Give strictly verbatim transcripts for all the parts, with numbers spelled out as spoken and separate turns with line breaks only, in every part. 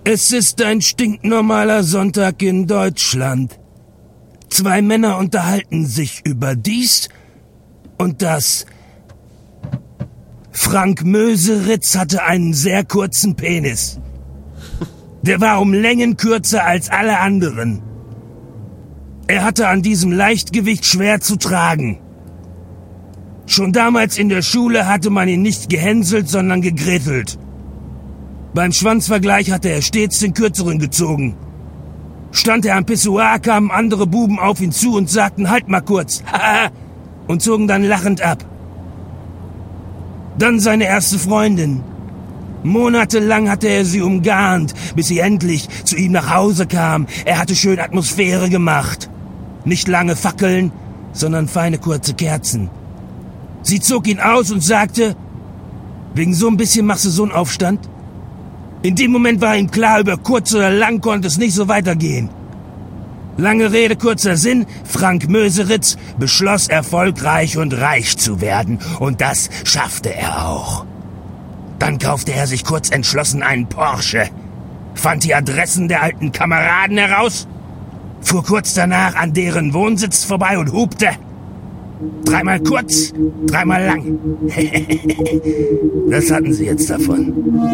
Es ist ein stinknormaler Sonntag in Deutschland. Zwei Männer unterhalten sich über dies und das. Frank Möseritz hatte einen sehr kurzen Penis. Der war um Längen kürzer als alle anderen. Er hatte an diesem Leichtgewicht schwer zu tragen. Schon damals in der Schule hatte man ihn nicht gehänselt, sondern gegrittelt. Beim Schwanzvergleich hatte er stets den Kürzeren gezogen. Stand er am Pissoir, kamen andere Buben auf ihn zu und sagten, halt mal kurz, haha, und zogen dann lachend ab. Dann seine erste Freundin. Monatelang hatte er sie umgarnt, bis sie endlich zu ihm nach Hause kam. Er hatte schön Atmosphäre gemacht. Nicht lange Fackeln, sondern feine kurze Kerzen. Sie zog ihn aus und sagte, wegen so ein bisschen machst du so einen Aufstand? In dem Moment war ihm klar, über kurz oder lang konnte es nicht so weitergehen. Lange Rede, kurzer Sinn, Frank Möseritz beschloss, erfolgreich und reich zu werden. Und das schaffte er auch. Dann kaufte er sich kurz entschlossen einen Porsche, fand die Adressen der alten Kameraden heraus, fuhr kurz danach an deren Wohnsitz vorbei und hupte. Dreimal kurz, dreimal lang. Das hatten sie jetzt davon.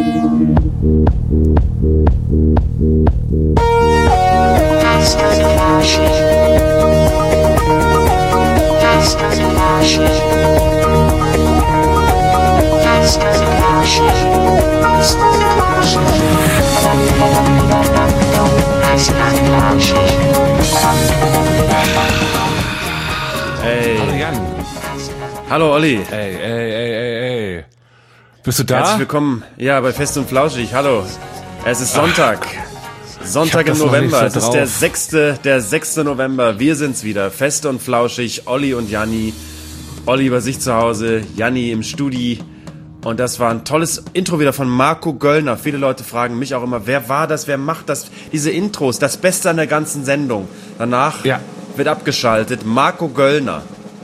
Hey.
Hallo Jan.
Hallo Olli.
Ey, ey, ey, ey, ey. Bist du da?
Herzlich willkommen. Ja, bei Fest und Flauschig. Hallo. Es ist Sonntag. Ach, Sonntag im November. So es ist der sechste, der sechste November. Wir sind's wieder. Fest und Flauschig. Olli und Janni. Olli bei sich zu Hause. Janni im Studi. Und das war ein tolles Intro wieder von Marco Göllner. Viele Leute fragen mich auch immer, wer war das? Wer macht das? Diese Intros. Das Beste an der ganzen Sendung. Danach ja. wird abgeschaltet. Marco Göllner.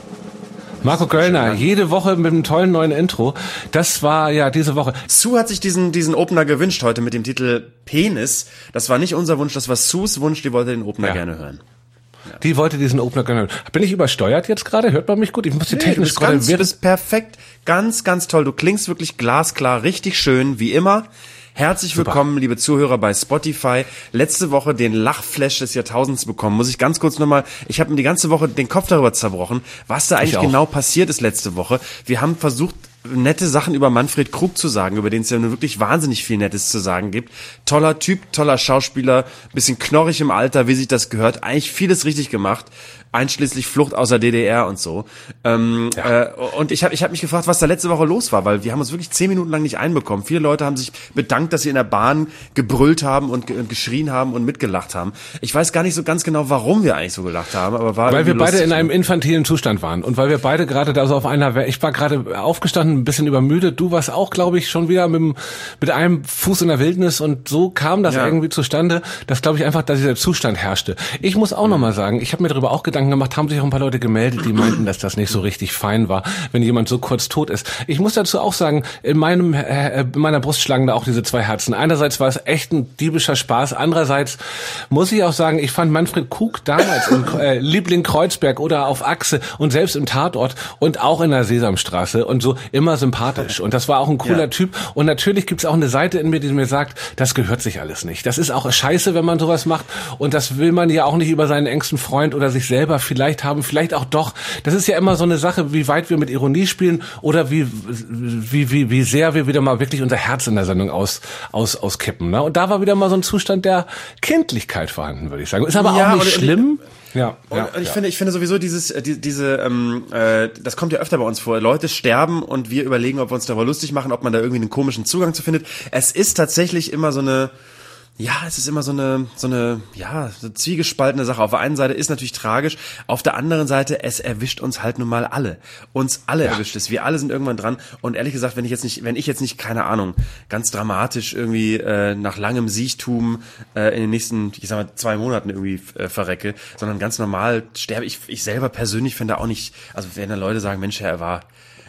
Marco Göllner, jede Woche mit einem tollen neuen Intro. Das war ja diese Woche.
Sue hat sich diesen, diesen Opener gewünscht heute mit dem Titel Penis. Das war nicht unser Wunsch, das war Sues Wunsch, die wollte den Opener ja. gerne hören.
Ja. Die wollte diesen Opener gerne hören. Bin ich übersteuert jetzt gerade? Hört man mich gut? Ich muss die
nee,
technisch gerade...
Du bist perfekt, ganz, ganz toll. Du klingst wirklich glasklar, richtig schön, wie immer. Herzlich willkommen, Super. liebe Zuhörer bei Spotify. Letzte Woche den Lachflash des Jahrtausends bekommen. Muss ich ganz kurz nochmal, ich habe mir die ganze Woche den Kopf darüber zerbrochen, was da eigentlich genau passiert ist letzte Woche. Wir haben versucht, nette Sachen über Manfred Krug zu sagen, über den es ja nur wirklich wahnsinnig viel Nettes zu sagen gibt. Toller Typ, toller Schauspieler, bisschen knorrig im Alter, wie sich das gehört. Eigentlich vieles richtig gemacht. Einschließlich Flucht aus der D D R und so. Ähm, ja. äh, und ich habe ich hab mich gefragt, was da letzte Woche los war, weil wir haben uns wirklich zehn Minuten lang nicht einbekommen. Viele Leute haben sich bedankt, dass sie in der Bahn gebrüllt haben und, ge- und geschrien haben und mitgelacht haben. Ich weiß gar nicht so ganz genau, warum wir eigentlich so gelacht haben, aber war
weil wir beide
lustig.
in einem infantilen Zustand waren und weil wir beide gerade da so auf einer, ich war gerade aufgestanden, ein bisschen übermüdet. Du warst auch, glaube ich, schon wieder mit, dem, mit einem Fuß in der Wildnis und so kam das ja. irgendwie zustande, dass, glaube ich, einfach, dass dieser Zustand herrschte. Ich muss auch mhm. nochmal sagen, ich habe mir darüber auch Gedanken gemacht, haben sich auch ein paar Leute gemeldet, die meinten, dass das nicht so richtig fein war, wenn jemand so kurz tot ist. Ich muss dazu auch sagen, in meinem äh, in meiner Brust schlagen da auch diese zwei Herzen. Einerseits war es echt ein diebischer Spaß, andererseits muss ich auch sagen, ich fand Manfred Krug damals in äh, Liebling Kreuzberg oder auf Achse und selbst im Tatort und auch in der Sesamstraße und so immer sympathisch. Und das war auch ein cooler ja. Typ. Und natürlich gibt's auch eine Seite in mir, die mir sagt, das gehört sich alles nicht. Das ist auch scheiße, wenn man sowas macht. Und das will man ja auch nicht über seinen engsten Freund oder sich selber vielleicht haben, vielleicht auch doch. Das ist ja immer so eine Sache, wie weit wir mit Ironie spielen oder wie wie wie wie sehr wir wieder mal wirklich unser Herz in der Sendung aus aus auskippen. Ne? Und da war wieder mal so ein Zustand der Kindlichkeit vorhanden, würde ich sagen. Ist aber ja, auch nicht schlimm. Ja,
und,
ja,
und ich
ja.
finde, ich finde sowieso dieses, die, diese, ähm, äh, das kommt ja öfter bei uns vor. Leute sterben und wir überlegen, ob wir uns darüber lustig machen, ob man da irgendwie einen komischen Zugang zu findet. Es ist tatsächlich immer so eine, ja, es ist immer so eine, so eine, ja, so zwiegespaltene Sache. Auf der einen Seite ist natürlich tragisch, auf der anderen Seite, es erwischt uns halt nun mal alle. Uns alle ja. erwischt es. Wir alle sind irgendwann dran. Und ehrlich gesagt, wenn ich jetzt nicht, wenn ich jetzt nicht, keine Ahnung, ganz dramatisch irgendwie äh, nach langem Siechtum äh, in den nächsten, ich sag mal, zwei Monaten irgendwie äh, verrecke, sondern ganz normal sterbe ich, ich selber persönlich finde auch nicht, also wenn da Leute sagen, Mensch, er war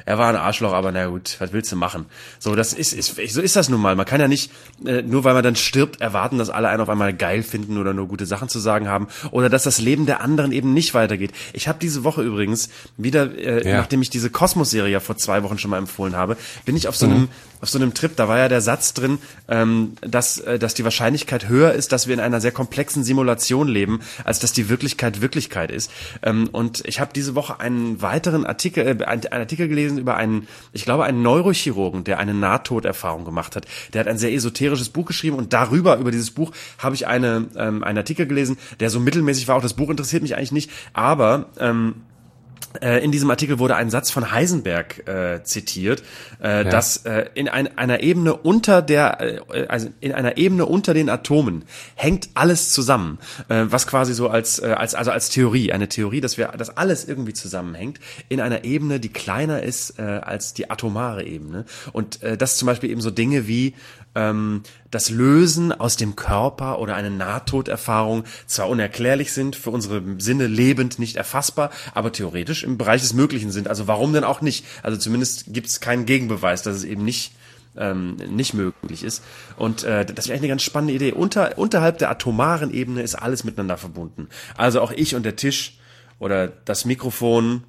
er war ein Arschloch, aber na gut, was willst du machen? So, das ist, ist so ist das nun mal. Man kann ja nicht, äh, nur weil man dann stirbt, erwarten, dass alle einen auf einmal geil finden oder nur gute Sachen zu sagen haben oder dass das Leben der anderen eben nicht weitergeht. Ich habe diese Woche übrigens wieder, äh, ja. nachdem ich diese Kosmos-Serie ja vor zwei Wochen schon mal empfohlen habe, bin ich auf so einem mhm. auf so einem Trip, da war ja der Satz drin, ähm, dass, äh, dass die Wahrscheinlichkeit höher ist, dass wir in einer sehr komplexen Simulation leben, als dass die Wirklichkeit Wirklichkeit ist. Ähm, und ich habe diese Woche einen weiteren Artikel, äh, einen, einen Artikel gelesen über einen, ich glaube, einen Neurochirurgen, der eine Nahtoderfahrung gemacht hat. Der hat ein sehr esoterisches Buch geschrieben und darüber, über dieses Buch, habe ich eine, ähm, einen Artikel gelesen, der so mittelmäßig war. Auch das Buch interessiert mich eigentlich nicht, aber ähm, in diesem Artikel wurde ein Satz von Heisenberg äh, zitiert, äh, ja. dass äh, in ein, einer Ebene unter der, äh, also in einer Ebene unter den Atomen hängt alles zusammen, äh, was quasi so als, äh, als also als Theorie, eine Theorie, dass wir, dass alles irgendwie zusammenhängt in einer Ebene, die kleiner ist äh, als die atomare Ebene und äh, das zum Beispiel eben so Dinge wie ähm, das Lösen aus dem Körper oder eine Nahtoderfahrung zwar unerklärlich sind, für unsere Sinne lebend nicht erfassbar, aber theoretisch im Bereich des Möglichen sind. Also warum denn auch nicht? Also zumindest gibt es keinen Gegenbeweis, dass es eben nicht ähm, nicht möglich ist. Und äh, das ist eigentlich eine ganz spannende Idee. Unter, unterhalb der atomaren Ebene ist alles miteinander verbunden. Also auch ich und der Tisch oder das Mikrofon,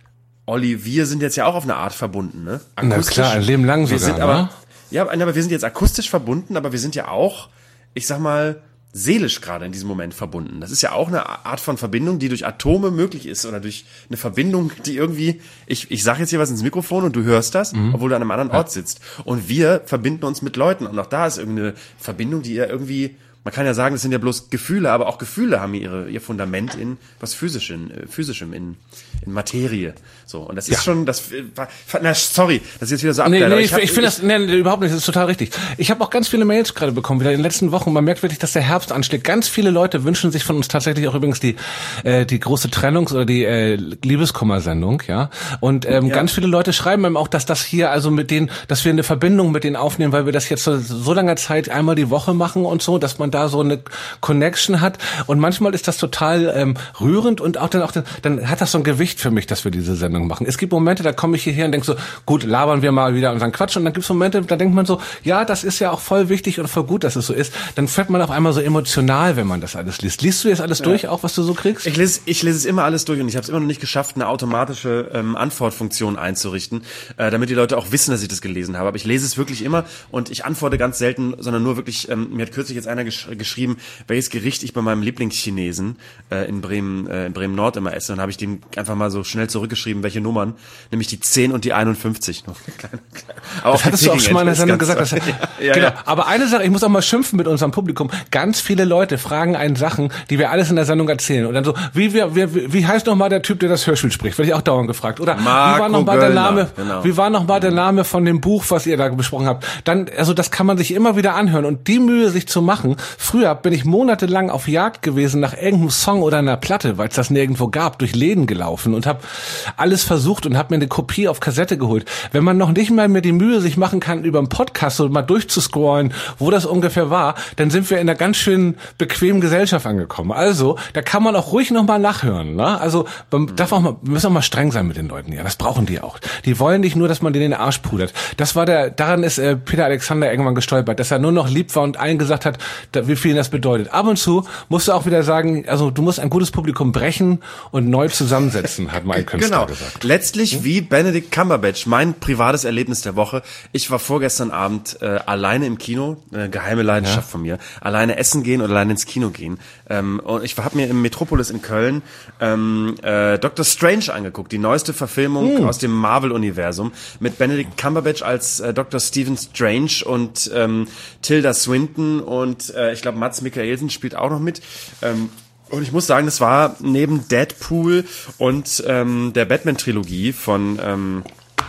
Olli, wir sind jetzt ja auch auf eine Art verbunden, ne?
Akustisch. Na klar, ein Leben lang sogar,
wir sind aber, ja, aber wir sind jetzt akustisch verbunden, aber wir sind ja auch, ich sag mal, seelisch gerade in diesem Moment verbunden. Das ist ja auch eine Art von Verbindung, die durch Atome möglich ist oder durch eine Verbindung, die irgendwie, ich ich sage jetzt hier was ins Mikrofon und du hörst das, mhm. obwohl du an einem anderen Ort sitzt. Und wir verbinden uns mit Leuten und auch da ist irgendeine Verbindung, die ja irgendwie, man kann ja sagen, das sind ja bloß Gefühle, aber auch Gefühle haben ihre, ihr Fundament in was Physischem, Physischem in, in Materie. So, und das ist ja. schon, das, na, sorry, das ist jetzt wieder so abgeleitet.
Nee, nee, ich, ich, ich finde das, nee, überhaupt nicht, das ist total richtig. Ich habe auch ganz viele Mails gerade bekommen, wieder in den letzten Wochen. Man merkt wirklich, dass der Herbst anschlägt. Ganz viele Leute wünschen sich von uns tatsächlich auch übrigens die, äh, die große Trennungs- oder die äh, Liebeskummer-Sendung, ja. Und ähm, ja. ganz viele Leute schreiben einem auch, dass das hier, also mit denen, dass wir eine Verbindung mit denen aufnehmen, weil wir das jetzt so, so langer Zeit einmal die Woche machen und so, dass man da so eine Connection hat und manchmal ist das total ähm, rührend und auch dann auch dann, dann hat das so ein Gewicht für mich, dass wir diese Sendung machen. Es gibt Momente, da komme ich hierher und denke so, gut, labern wir mal wieder unseren Quatsch und dann gibt es Momente, da denkt man so, ja, das ist ja auch voll wichtig und voll gut, dass es so ist. Dann fährt man auf einmal so emotional, wenn man das alles liest. Liest du jetzt alles ja. durch, auch was du so kriegst?
Ich lese, ich lese es immer alles durch und ich habe es immer noch nicht geschafft, eine automatische ähm, Antwortfunktion einzurichten, äh, damit die Leute auch wissen, dass ich das gelesen habe. Aber ich lese es wirklich immer und ich antworte ganz selten, sondern nur wirklich, ähm, mir hat kürzlich jetzt einer gesch- geschrieben, welches Gericht ich bei meinem Lieblingschinesen äh, in Bremen äh, in Bremen Nord immer esse. Und habe ich dem einfach mal so schnell zurückgeschrieben, welche Nummern, nämlich die zehn und die einundfünfzig.
Aber das hattest du auch schon mal in der Sendung gesagt. Dass, ja, ja, genau. Ja. Aber eine Sache, ich muss auch mal schimpfen mit unserem Publikum. Ganz viele Leute fragen einen Sachen, die wir alles in der Sendung erzählen. Und dann so, wie, wie, wie, wie heißt noch mal der Typ, der das Hörspiel spricht? Werde ich auch dauernd gefragt. Oder
Marco
wie war noch mal der Name?
Genau.
Wie war noch mal der Name von dem Buch, was ihr da besprochen habt? Dann, also das kann man sich immer wieder anhören. Und die Mühe, sich zu machen. Früher bin ich monatelang auf Jagd gewesen nach irgendeinem Song oder einer Platte, weil es das nirgendwo gab, durch Läden gelaufen und habe alles versucht und habe mir eine Kopie auf Kassette geholt. Wenn man noch nicht mal mehr die Mühe sich machen kann, über einen Podcast so mal durchzuscrollen, wo das ungefähr war, dann sind wir in einer ganz schön bequemen Gesellschaft angekommen. Also, da kann man auch ruhig noch mal nachhören. Ne? Also, man darf auch mal, wir müssen auch mal streng sein mit den Leuten. Ja, das brauchen die auch. Die wollen nicht nur, dass man denen den Arsch pudert. Das war der, daran ist äh, Peter Alexander irgendwann gestolpert, dass er nur noch lieb war und allen gesagt hat, da, wie viel das bedeutet. Ab und zu musst du auch wieder sagen, also du musst ein gutes Publikum brechen und neu zusammensetzen, hat mein Künstler
genau.
gesagt.
Letztlich hm? wie Benedict Cumberbatch, mein privates Erlebnis der Woche. Ich war vorgestern Abend äh, alleine im Kino, eine geheime Leidenschaft ja. von mir, alleine essen gehen oder alleine ins Kino gehen. Ähm, und ich habe mir im Metropolis in Köln ähm, äh, Doctor Strange angeguckt, die neueste Verfilmung hm. aus dem Marvel-Universum mit Benedict Cumberbatch als äh, Doktor Stephen Strange und ähm, Tilda Swinton und äh, ich glaube Mads Mikkelsen spielt auch noch mit. Ähm, und ich muss sagen, das war neben Deadpool und ähm, der Batman-Trilogie von ähm,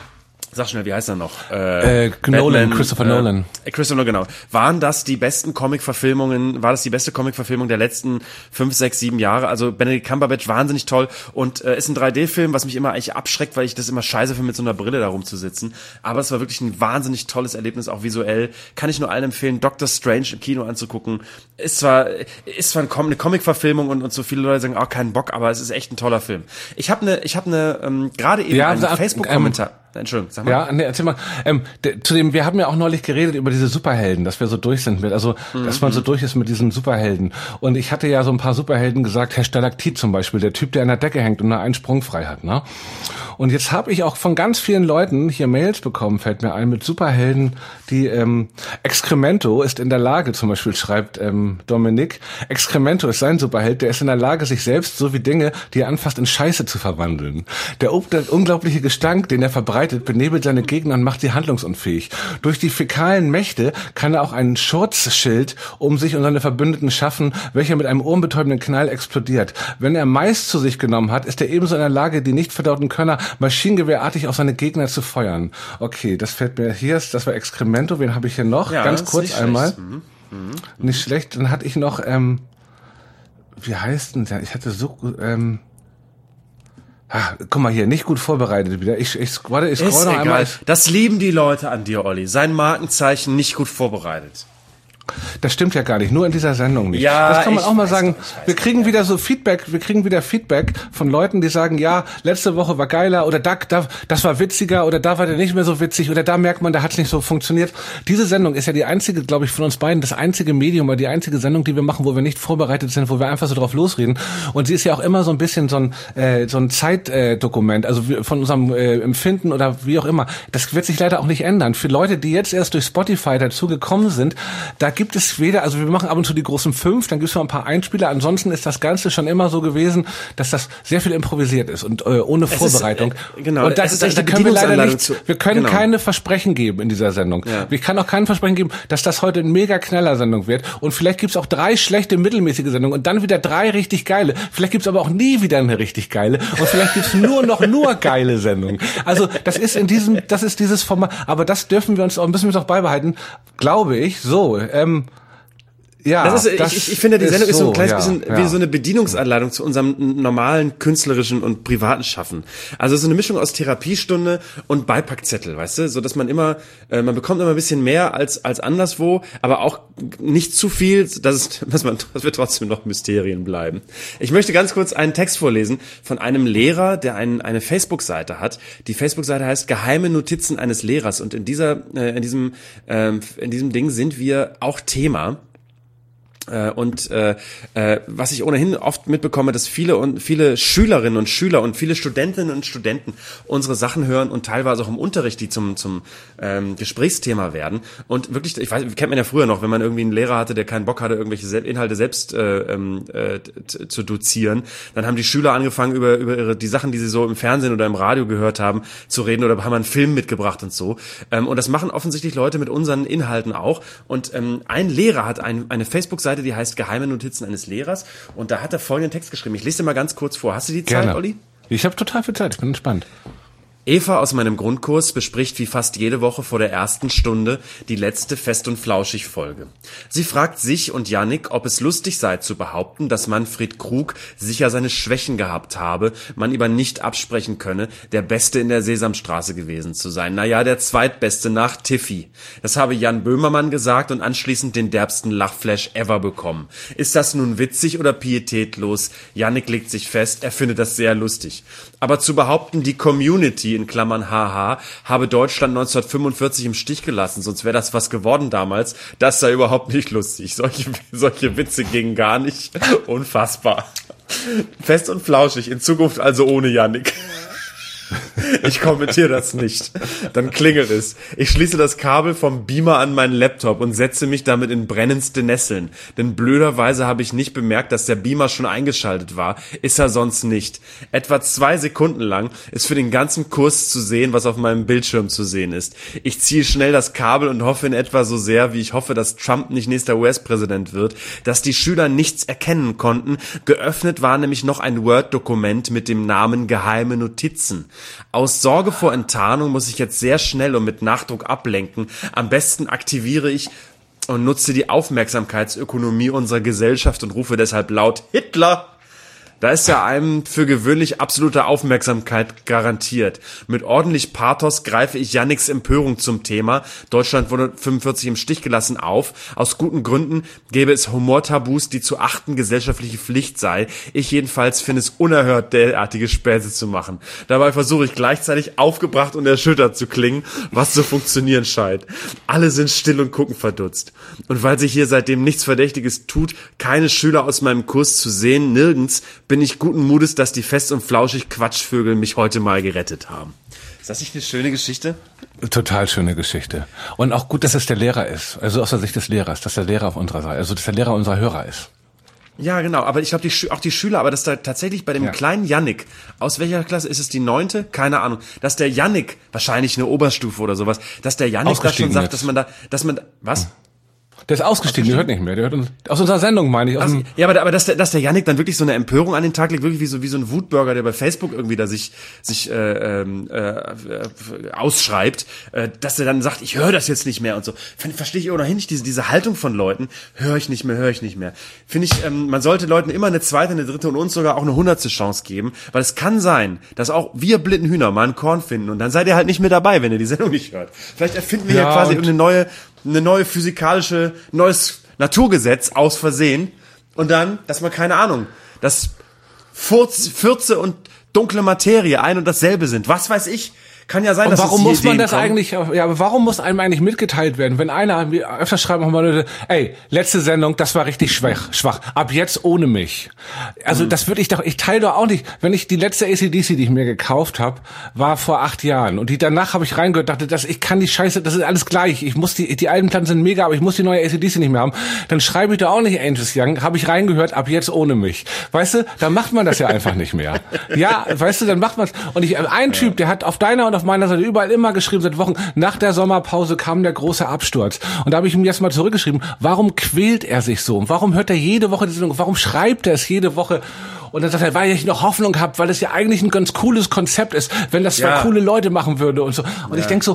sag schnell, wie heißt er noch?
Äh, äh, Nolan, Batman, Christopher äh, Nolan.
Christopher Nolan, genau. Waren das die besten Comic-Verfilmungen, war das die beste Comic-Verfilmung der letzten fünf, sechs, sieben Jahre? Also Benedict Cumberbatch, wahnsinnig toll und äh, ist ein drei D-Film, was mich immer eigentlich abschreckt, weil ich das immer scheiße finde, mit so einer Brille da rumzusitzen. Aber es war wirklich ein wahnsinnig tolles Erlebnis, auch visuell. Kann ich nur allen empfehlen, Doctor Strange im Kino anzugucken. Ist zwar, ist zwar eine Comic-Verfilmung und, und so viele Leute sagen, auch oh, keinen Bock, aber es ist echt ein toller Film. Ich habe eine, ich habe eine, ähm, gerade eben
ja,
einen
also,
Facebook-Kommentar.
Ähm,
Entschuldigung, sag mal.
Ja, nee, erzähl mal. Ähm, de, zu dem, wir haben ja auch neulich geredet über diese Superhelden, dass wir so durch sind mit, also, mhm. dass man so durch ist mit diesen Superhelden. Und ich hatte ja so ein paar Superhelden gesagt, Herr Stalaktit zum Beispiel, der Typ, der an der Decke hängt und nur einen Sprung frei hat, ne? Und jetzt habe ich auch von ganz vielen Leuten hier Mails bekommen, fällt mir ein, mit Superhelden, die, ähm, Excremento ist in der Lage, zum Beispiel schreibt, ähm, Dominik, Excremento ist sein Superheld, der ist in der Lage, sich selbst sowie Dinge, die er anfasst, in Scheiße zu verwandeln. Der, der unglaubliche Gestank, den er verbreitet, benebelt seine Gegner und macht sie handlungsunfähig. Durch die fäkalen Mächte kann er auch einen Schutzschild um sich und seine Verbündeten schaffen, welcher mit einem ohrenbetäubenden Knall explodiert. Wenn er Mais zu sich genommen hat, ist er ebenso in der Lage, die nicht verdauten Könner maschinengewehrartig auf seine Gegner zu feuern. Okay, das fällt mir hier, das war Excremento, wen habe ich hier noch?
Ja,
ganz kurz einmal.
Mhm. Mhm.
Nicht schlecht, dann hatte ich noch, ähm, wie heißt denn der? Ich hatte so, ähm, ah, guck mal hier, nicht gut vorbereitet wieder. Ich, ich, warte, ich scroll noch einmal.
Das lieben die Leute an dir, Olli. Sein Markenzeichen nicht gut vorbereitet.
Das stimmt ja gar nicht, nur in dieser Sendung nicht.
Ja,
das kann man auch mal sagen.
Doch,
wir kriegen wieder so Feedback, wir kriegen wieder Feedback von Leuten, die sagen, ja, letzte Woche war geiler oder da, da, das war witziger oder da war der nicht mehr so witzig oder da merkt man, da hat es nicht so funktioniert. Diese Sendung ist ja die einzige, glaube ich, von uns beiden, das einzige Medium oder die einzige Sendung, die wir machen, wo wir nicht vorbereitet sind, wo wir einfach so drauf losreden. Und sie ist ja auch immer so ein bisschen so ein, äh, so ein Zeitdokument, äh, also von unserem äh, Empfinden oder wie auch immer. Das wird sich leider auch nicht ändern. Für Leute, die jetzt erst durch Spotify dazu gekommen sind, da gibt es weder, also wir machen ab und zu die großen fünf, dann gibt es noch ein paar Einspieler. Ansonsten ist das Ganze schon immer so gewesen, dass das sehr viel improvisiert ist und äh, ohne es Vorbereitung.
Ist, äh, genau.
Und das,
es ist
das, da können wir leider nicht,
zu,
wir können
genau.
keine Versprechen geben in dieser Sendung. Ja. Ich kann auch kein Versprechen geben, dass das heute eine mega Knaller-Sendung wird. Und vielleicht gibt es auch drei schlechte, mittelmäßige Sendungen und dann wieder drei richtig geile. Vielleicht gibt es aber auch nie wieder eine richtig geile. Und vielleicht gibt es nur noch nur geile Sendungen. Also das ist in diesem, das ist dieses Format. Aber das dürfen wir uns auch, müssen wir uns auch beibehalten, glaube ich. So, ähm, Ja,
das ist, das ich, ich finde, die Sendung ist so, ist so ein kleines
ja,
bisschen
ja.
wie so eine Bedienungsanleitung zu unserem normalen künstlerischen und privaten Schaffen. Also so eine Mischung aus Therapiestunde und Beipackzettel, weißt du, so dass man immer, äh, man bekommt immer ein bisschen mehr als als anderswo, aber auch nicht zu viel, dass es, dass man, dass wir trotzdem noch Mysterien bleiben. Ich möchte ganz kurz einen Text vorlesen von einem Lehrer, der ein, eine Facebook-Seite hat. Die Facebook-Seite heißt Geheime Notizen eines Lehrers und in dieser, äh, in diesem, äh, in diesem Ding sind wir auch Thema. Und äh, äh, was ich ohnehin oft mitbekomme, dass viele und viele Schülerinnen und Schüler und viele Studentinnen und Studenten unsere Sachen hören und teilweise auch im Unterricht, die zum zum ähm, Gesprächsthema werden. Und wirklich, ich weiß, kennt man ja früher noch, wenn man irgendwie einen Lehrer hatte, der keinen Bock hatte, irgendwelche Inhalte selbst äh, äh, zu dozieren, dann haben die Schüler angefangen, über über ihre die Sachen, die sie so im Fernsehen oder im Radio gehört haben, zu reden oder haben einen Film mitgebracht und so. Ähm, und das machen offensichtlich Leute mit unseren Inhalten auch. Und ähm, ein Lehrer hat ein, eine Facebook-Seite, die heißt Geheime Notizen eines Lehrers und da hat er folgenden Text geschrieben. Ich lese dir mal ganz kurz vor. Hast du die Zeit,
Gerne.
Olli?
Ich habe total viel Zeit, ich bin entspannt.
Eva aus meinem Grundkurs bespricht wie fast jede Woche vor der ersten Stunde die letzte Fest- und Flauschig-Folge. Sie fragt sich und Yannick, ob es lustig sei zu behaupten, dass Manfred Krug sicher seine Schwächen gehabt habe, man aber nicht absprechen könne, der Beste in der Sesamstraße gewesen zu sein. Naja, der Zweitbeste nach Tiffy. Das habe Jan Böhmermann gesagt und anschließend den derbsten Lachflash ever bekommen. Ist das nun witzig oder pietätlos? Yannick legt sich fest, er findet das sehr lustig. Aber zu behaupten, die Community in Klammern Haha, habe Deutschland neunzehnhundertfünfundvierzig im Stich gelassen, sonst wäre das was geworden damals. Das sei überhaupt nicht lustig. Solche, solche Witze gingen gar nicht. Unfassbar. Fest und flauschig, in Zukunft also ohne Yannick. Ich kommentiere das nicht. Dann klingelt es. Ich schließe das Kabel vom Beamer an meinen Laptop und setze mich damit in brennendste Nesseln. Denn blöderweise habe ich nicht bemerkt, dass der Beamer schon eingeschaltet war. Ist er sonst nicht. Etwa zwei Sekunden lang ist für den ganzen Kurs zu sehen, was auf meinem Bildschirm zu sehen ist. Ich ziehe schnell das Kabel und hoffe in etwa so sehr, wie ich hoffe, dass Trump nicht nächster U S-Präsident wird, dass die Schüler nichts erkennen konnten. Geöffnet war nämlich noch ein Word-Dokument mit dem Namen Geheime Notizen. Aus Sorge vor Enttarnung muss ich jetzt sehr schnell und mit Nachdruck ablenken. Am besten aktiviere ich und nutze die Aufmerksamkeitsökonomie unserer Gesellschaft und rufe deshalb laut Hitler. Da ist ja einem für gewöhnlich absolute Aufmerksamkeit garantiert. Mit ordentlich Pathos greife ich Yannicks Empörung zum Thema Deutschland wurde fünfundvierzig im Stich gelassen auf. Aus guten Gründen gäbe es Humortabus, die zu achten gesellschaftliche Pflicht sei. Ich jedenfalls finde es unerhört, derartige Späße zu machen. Dabei versuche ich gleichzeitig aufgebracht und erschüttert zu klingen, was zu funktionieren scheint. Alle sind still und gucken verdutzt. Und weil sich hier seitdem nichts Verdächtiges tut, keine Schüler aus meinem Kurs zu sehen, nirgends, bin ich guten Mutes, dass die fest und flauschig Quatschvögel mich heute mal gerettet haben. Ist das nicht eine schöne Geschichte?
Total schöne Geschichte. Und auch gut, dass es der Lehrer ist. Also aus der Sicht des Lehrers, dass der Lehrer auf unserer Seite, also dass der Lehrer unser Hörer ist.
Ja, genau. Aber ich glaube, die, auch die Schüler, aber dass da tatsächlich bei dem ja. kleinen Yannick, aus welcher Klasse ist es, die neunte? Keine Ahnung. Dass der Yannick, wahrscheinlich eine Oberstufe oder sowas, dass der Yannick da schon sagt, jetzt. dass man da, dass man, was?
Der ist ausgestiegen, der hört nicht mehr. Der hört uns, aus unserer Sendung, meine ich. Aus
also, ja, aber, aber dass der, dass der Yannick dann wirklich so eine Empörung an den Tag legt, wirklich wie so, wie so ein Wutbürger, der bei Facebook irgendwie da sich, sich äh, äh, ausschreibt, äh, dass er dann sagt, ich höre das jetzt nicht mehr und so. Verstehe ich ohnehin nicht, diese, diese Haltung von Leuten, höre ich nicht mehr, höre ich nicht mehr. Finde ich, ähm, man sollte Leuten immer eine zweite, eine dritte und uns sogar auch eine hundertste Chance geben, weil es kann sein, dass auch wir blinden Hühner mal einen Korn finden und dann seid ihr halt nicht mehr dabei, wenn ihr die Sendung nicht hört. Vielleicht erfinden wir ja, ja quasi irgendeine neue eine neue physikalische, neues Naturgesetz aus Versehen und dann, dass man, keine Ahnung, dass Furz, Fürze und dunkle Materie ein und dasselbe sind. Was weiß ich? Kann ja sein,
und
dass
warum
es
muss man
Ideen
das
kommen.
eigentlich, ja, aber warum muss einem eigentlich mitgeteilt werden, wenn einer, öfter schreiben auch mal Leute, ey, letzte Sendung, das war richtig schwach, schwach, ab jetzt ohne mich. Also, mhm. das würde ich doch, ich teile doch auch nicht, wenn ich die letzte A C D C, die ich mir gekauft habe, war vor acht Jahren und die danach habe ich reingehört, dachte, dass ich kann die Scheiße, das ist alles gleich, ich muss die, die alten Platten sind mega, aber ich muss die neue A C D C nicht mehr haben, dann schreibe ich doch auch nicht Angus Young, habe ich reingehört, ab jetzt ohne mich. Weißt du, dann macht man das ja einfach nicht mehr. Ja, weißt du, dann macht man es. Und ich, ein Typ, der hat auf deiner und auf meiner Seite überall immer geschrieben, seit Wochen, nach der Sommerpause kam der große Absturz. Und da habe ich ihm jetzt mal zurückgeschrieben, warum quält er sich so? Warum hört er jede Woche die Sendung? Warum schreibt er es jede Woche? Und dann sagt er, weil ich noch Hoffnung habe, weil es ja eigentlich ein ganz cooles Konzept ist, wenn das zwei ja. coole Leute machen würde und so. Und ja. ich denk so,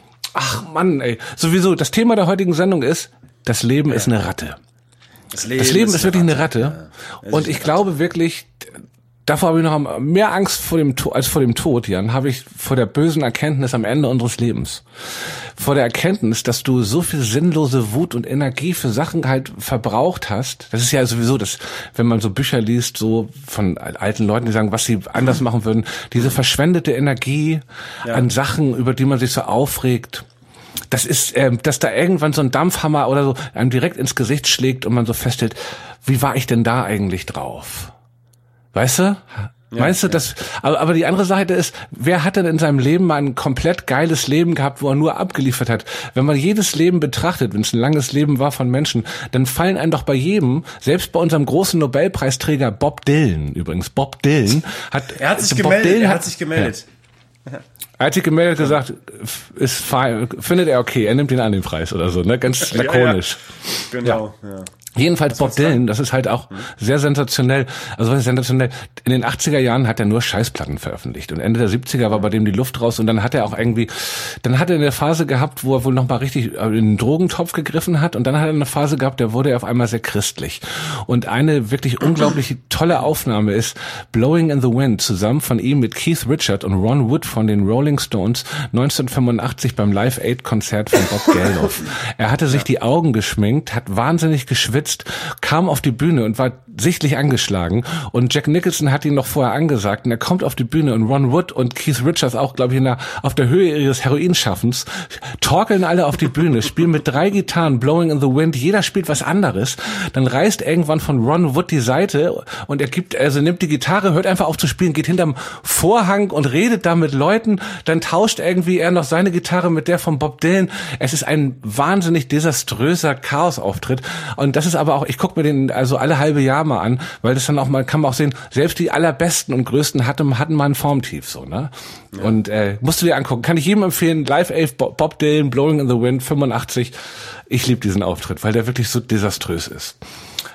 ach Mann, ey, sowieso, das Thema der heutigen Sendung ist, das Leben ja. ist eine Ratte. Das Leben, das Leben ist, ist wirklich eine Ratte. Eine Ratte. Ja. Und ich eine glaube Ratte. wirklich, davor habe ich noch mehr Angst vor dem Tod, als vor dem Tod, Jan, habe ich vor der bösen Erkenntnis am Ende unseres Lebens. Vor der Erkenntnis, dass du so viel sinnlose Wut und Energie für Sachen halt verbraucht hast. Das ist ja sowieso das, wenn man so Bücher liest, so von alten Leuten, die sagen, was sie anders machen würden. Diese verschwendete Energie ja. an Sachen, über die man sich so aufregt. Das ist, äh, dass da irgendwann so ein Dampfhammer oder so einem direkt ins Gesicht schlägt und man so feststellt, wie war ich denn da eigentlich drauf? Weißt du? Ja, Meinst du, ja. das, aber, aber die andere Seite ist, wer hat denn in seinem Leben mal ein komplett geiles Leben gehabt, wo er nur abgeliefert hat? Wenn man jedes Leben betrachtet, wenn es ein langes Leben war von Menschen, dann fallen einem doch bei jedem, selbst bei unserem großen Nobelpreisträger Bob Dylan, übrigens, Bob Dylan hat,
er hat sich
Bob
gemeldet,
Dylan
er
hat,
hat sich gemeldet.
Ja. Er hat sich gemeldet, gesagt, ist fein, findet er okay, er nimmt ihn an den Preis oder so, ne, ganz lakonisch.
Ja, ja. Genau, ja.
Jedenfalls Bob Dylan, das ist halt auch sehr sensationell. Also was ist sensationell? In den achtziger Jahren hat er nur Scheißplatten veröffentlicht und Ende der siebziger war bei dem die Luft raus und dann hat er auch irgendwie, dann hat er eine Phase gehabt, wo er wohl noch mal richtig in den Drogentopf gegriffen hat und dann hat er eine Phase gehabt, da wurde er auf einmal sehr christlich. Und eine wirklich unglaublich tolle Aufnahme ist Blowing in the Wind, zusammen von ihm mit Keith Richards und Ron Wood von den Rolling Stones neunzehnhundertfünfundachtzig beim Live-Aid-Konzert von Bob Geldof. Er hatte sich die Augen geschminkt, hat wahnsinnig geschwitzt, kam auf die Bühne und war sichtlich angeschlagen und Jack Nicholson hat ihn noch vorher angesagt und er kommt auf die Bühne und Ron Wood und Keith Richards auch, glaube ich, in der, auf der Höhe ihres Heroinschaffens torkeln alle auf die Bühne, spielen mit drei Gitarren Blowing in the Wind, jeder spielt was anderes, dann reißt irgendwann von Ron Wood die Seite und er gibt, also nimmt die Gitarre, hört einfach auf zu spielen, geht hinterm Vorhang und redet da mit Leuten, dann tauscht irgendwie er noch seine Gitarre mit der von Bob Dylan. Es ist ein wahnsinnig desaströser Chaosauftritt und das ist aber auch, ich gucke mir den also alle halbe Jahr mal an, weil das dann auch mal, kann man auch sehen, selbst die allerbesten und größten hatten, hatten mal ein Formtief, so, ne? Ja. Und, äh, musst du dir angucken. Kann ich jedem empfehlen, Live Aid, Bob Dylan, Blowing in the Wind, fünfundachtzig. Ich liebe diesen Auftritt, weil der wirklich so desaströs ist.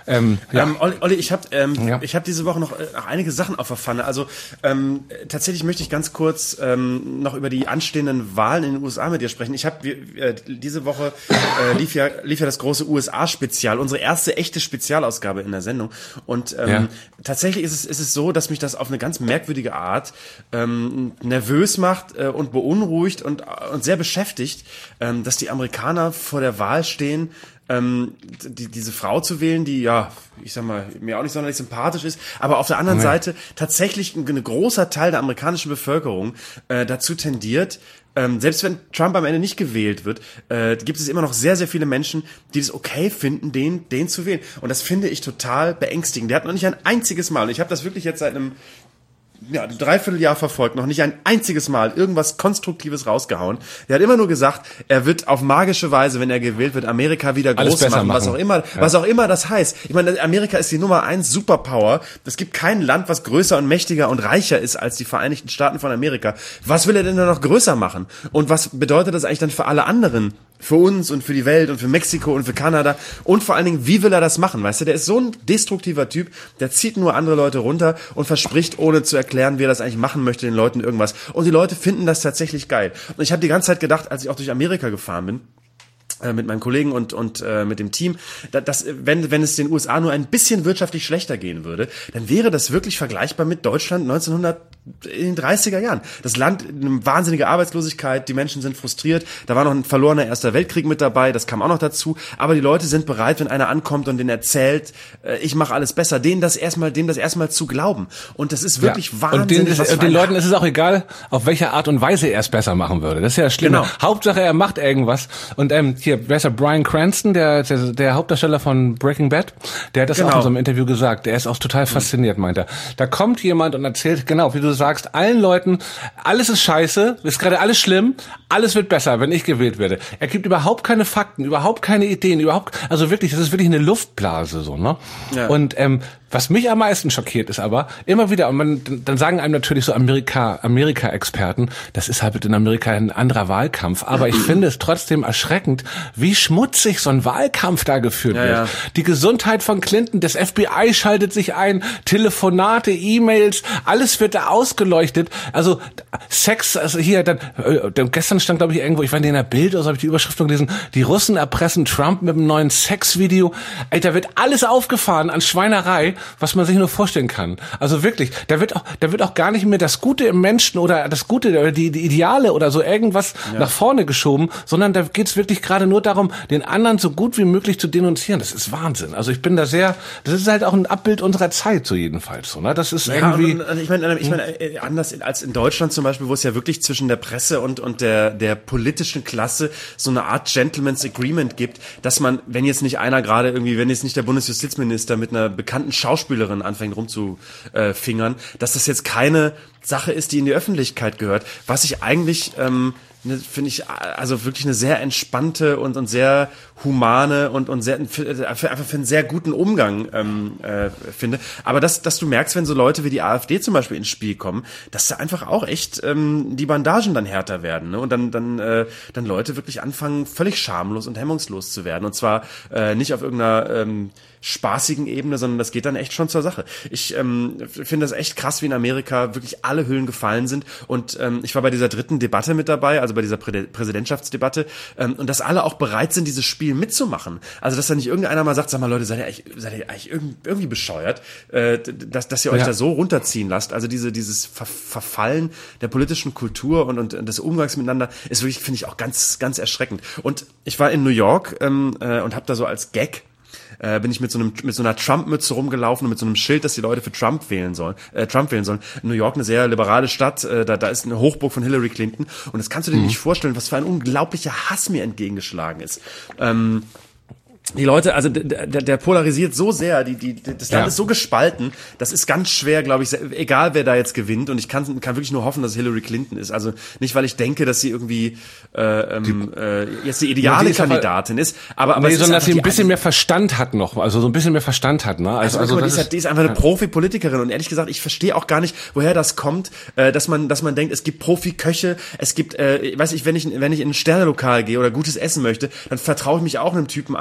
Ähm, ja.
ähm, Olli, Olli, ich habe ähm,
ja.
ich habe diese Woche noch, äh, noch einige Sachen auf der Pfanne. Also ähm, tatsächlich möchte ich ganz kurz ähm, noch über die anstehenden Wahlen in den U S A mit dir sprechen. Ich habe äh, diese Woche äh, lief ja lief ja das große U S A-Spezial, unsere erste echte Spezialausgabe in der Sendung. Und ähm, ja. tatsächlich ist es ist es so, dass mich das auf eine ganz merkwürdige Art ähm, nervös macht äh, und beunruhigt und und sehr beschäftigt, ähm, dass die Amerikaner vor der Wahl stehen, ähm, die, diese Frau zu wählen, die, ja, ich sag mal, mir auch nicht sonderlich sympathisch ist, aber auf der anderen nee. Seite tatsächlich ein, ein großer Teil der amerikanischen Bevölkerung äh, dazu tendiert, ähm, selbst wenn Trump am Ende nicht gewählt wird, äh, gibt es immer noch sehr, sehr viele Menschen, die es okay finden, den, den zu wählen. Und das finde ich total beängstigend. Der hat noch nicht ein einziges Mal, und ich habe das wirklich jetzt seit einem ja, ein Dreivierteljahr verfolgt, noch nicht ein einziges Mal irgendwas Konstruktives rausgehauen. Der hat immer nur gesagt, er wird auf magische Weise, wenn er gewählt wird, Amerika wieder groß machen, machen, was auch immer, ja. was auch immer das heißt. Ich meine, Amerika ist die Nummer eins Superpower. Es gibt kein Land, was größer und mächtiger und reicher ist als die Vereinigten Staaten von Amerika. Was will er denn da noch größer machen? Und was bedeutet das eigentlich dann für alle anderen? Für uns und für die Welt und für Mexiko und für Kanada und vor allen Dingen, wie will er das machen, weißt du, der ist so ein destruktiver Typ, der zieht nur andere Leute runter und verspricht, ohne zu erklären, wie er das eigentlich machen möchte, den Leuten irgendwas und die Leute finden das tatsächlich geil und ich habe die ganze Zeit gedacht, als ich auch durch Amerika gefahren bin, mit meinen Kollegen und und äh, mit dem Team, dass wenn wenn es den U S A nur ein bisschen wirtschaftlich schlechter gehen würde, dann wäre das wirklich vergleichbar mit Deutschland neunzehnhundert in den dreißiger Jahren. Das Land, eine wahnsinnige Arbeitslosigkeit, die Menschen sind frustriert, da war noch ein verlorener Erster Weltkrieg mit dabei, das kam auch noch dazu, aber die Leute sind bereit, wenn einer ankommt und denen erzählt, äh, ich mache alles besser, denen das erstmal dem das erstmal zu glauben und das ist wirklich ja. wahnsinnig. Und
den, ist, den Leuten ist es auch egal, auf welche Art und Weise er es besser machen würde. Das ist ja schlimm. Genau. Hauptsache er macht irgendwas und ähm, hier, wer ist der Bryan Cranston, der, der der Hauptdarsteller von Breaking Bad, der hat das genau. auch in so einem Interview gesagt, der ist auch total fasziniert, meint er. Da kommt jemand und erzählt, genau, wie du sagst, allen Leuten, alles ist scheiße, ist gerade alles schlimm, alles wird besser, wenn ich gewählt werde. Er gibt überhaupt keine Fakten, überhaupt keine Ideen, überhaupt, also wirklich, das ist wirklich eine Luftblase, so, ne? Ja. Und, ähm, was mich am meisten schockiert ist aber, immer wieder, und man, dann sagen einem natürlich so Amerika, Amerika-Experten, das ist halt in Amerika ein anderer Wahlkampf, aber ich finde es trotzdem erschreckend, wie schmutzig so ein Wahlkampf da geführt ja, wird. Ja. Die Gesundheit von Clinton, das F B I schaltet sich ein, Telefonate, E-Mails, alles wird da ausgeleuchtet, also Sex, also hier, dann, äh, gestern stand glaube ich irgendwo, ich war in der Bild, oder so habe ich die Überschrift gelesen, die Russen erpressen Trump mit einem neuen Sexvideo, ey, da wird alles aufgefahren an Schweinerei, was man sich nur vorstellen kann. Also wirklich, da wird auch, da wird auch gar nicht mehr das Gute im Menschen oder das Gute oder die, die Ideale oder so irgendwas ja. nach vorne geschoben, sondern da geht's wirklich gerade nur darum, den anderen so gut wie möglich zu denunzieren. Das ist Wahnsinn. Also ich bin da sehr, das ist halt auch ein Abbild unserer Zeit so jedenfalls so, ne? Das ist ja, irgendwie.
Und, und ich meine, ich meine, anders als in Deutschland zum Beispiel, wo es ja wirklich zwischen der Presse und und der der politischen Klasse so eine Art Gentleman's Agreement gibt, dass man, wenn jetzt nicht einer gerade irgendwie, wenn jetzt nicht der Bundesjustizminister mit einer bekannten Schauspielerin anfängt rumzufingern, dass das jetzt keine Sache ist, die in die Öffentlichkeit gehört. Was ich eigentlich, ähm, ne, finde ich, also wirklich eine sehr entspannte und, und sehr humane und, und sehr, für, für, einfach für einen sehr guten Umgang ähm, äh, finde. Aber dass, dass du merkst, wenn so Leute wie die AfD zum Beispiel ins Spiel kommen, dass da einfach auch echt ähm, die Bandagen dann härter werden, ne? Und dann, dann, äh, dann Leute wirklich anfangen, völlig schamlos und hemmungslos zu werden. Und zwar äh, nicht auf irgendeiner ähm, spaßigen Ebene, sondern das geht dann echt schon zur Sache. Ich ähm, finde das echt krass, wie in Amerika wirklich alle Hüllen gefallen sind und ähm, ich war bei dieser dritten Debatte mit dabei, also bei dieser Prä- Präsidentschaftsdebatte ähm, und dass alle auch bereit sind, dieses Spiel mitzumachen. Also dass da nicht irgendeiner mal sagt, sag mal Leute, seid ihr eigentlich, seid ihr eigentlich irgendwie bescheuert, äh, dass, dass ihr euch ja. da so runterziehen lasst. Also diese dieses Ver- Verfallen der politischen Kultur und, und des Umgangs miteinander ist wirklich, finde ich, auch ganz, ganz erschreckend. Und ich war in New York ähm, äh, und habe da so als Gag Äh, bin ich mit so einem mit so einer Trump-Mütze rumgelaufen und mit so einem Schild, dass die Leute für Trump wählen sollen. Äh, Trump wählen sollen. New York, eine sehr liberale Stadt, äh, da da ist eine Hochburg von Hillary Clinton und das kannst du dir mhm. nicht vorstellen, was für ein unglaublicher Hass mir entgegengeschlagen ist. Ähm, Die Leute, also der, der, der polarisiert so sehr, die, die, das Land ja. ist so gespalten, das ist ganz schwer, glaube ich, egal wer da jetzt gewinnt und ich kann, kann wirklich nur hoffen, dass es Hillary Clinton ist. Also nicht, weil ich denke, dass sie irgendwie äh, ähm, äh, jetzt die ideale die Kandidatin ist, aber, aber
nee,
es
sondern
ist
dass sie ein bisschen mehr Verstand hat noch, also so ein bisschen mehr Verstand hat. Ne?
Also, also, also die, ist, ist, die ist einfach eine ja. Profi-Politikerin und ehrlich gesagt, ich verstehe auch gar nicht, woher das kommt, äh, dass man dass man denkt, es gibt Profi-Köche, es gibt, äh, weiß ich, wenn ich wenn ich in ein Sternelokal gehe oder gutes Essen möchte, dann vertraue ich mich auch einem Typen an, der das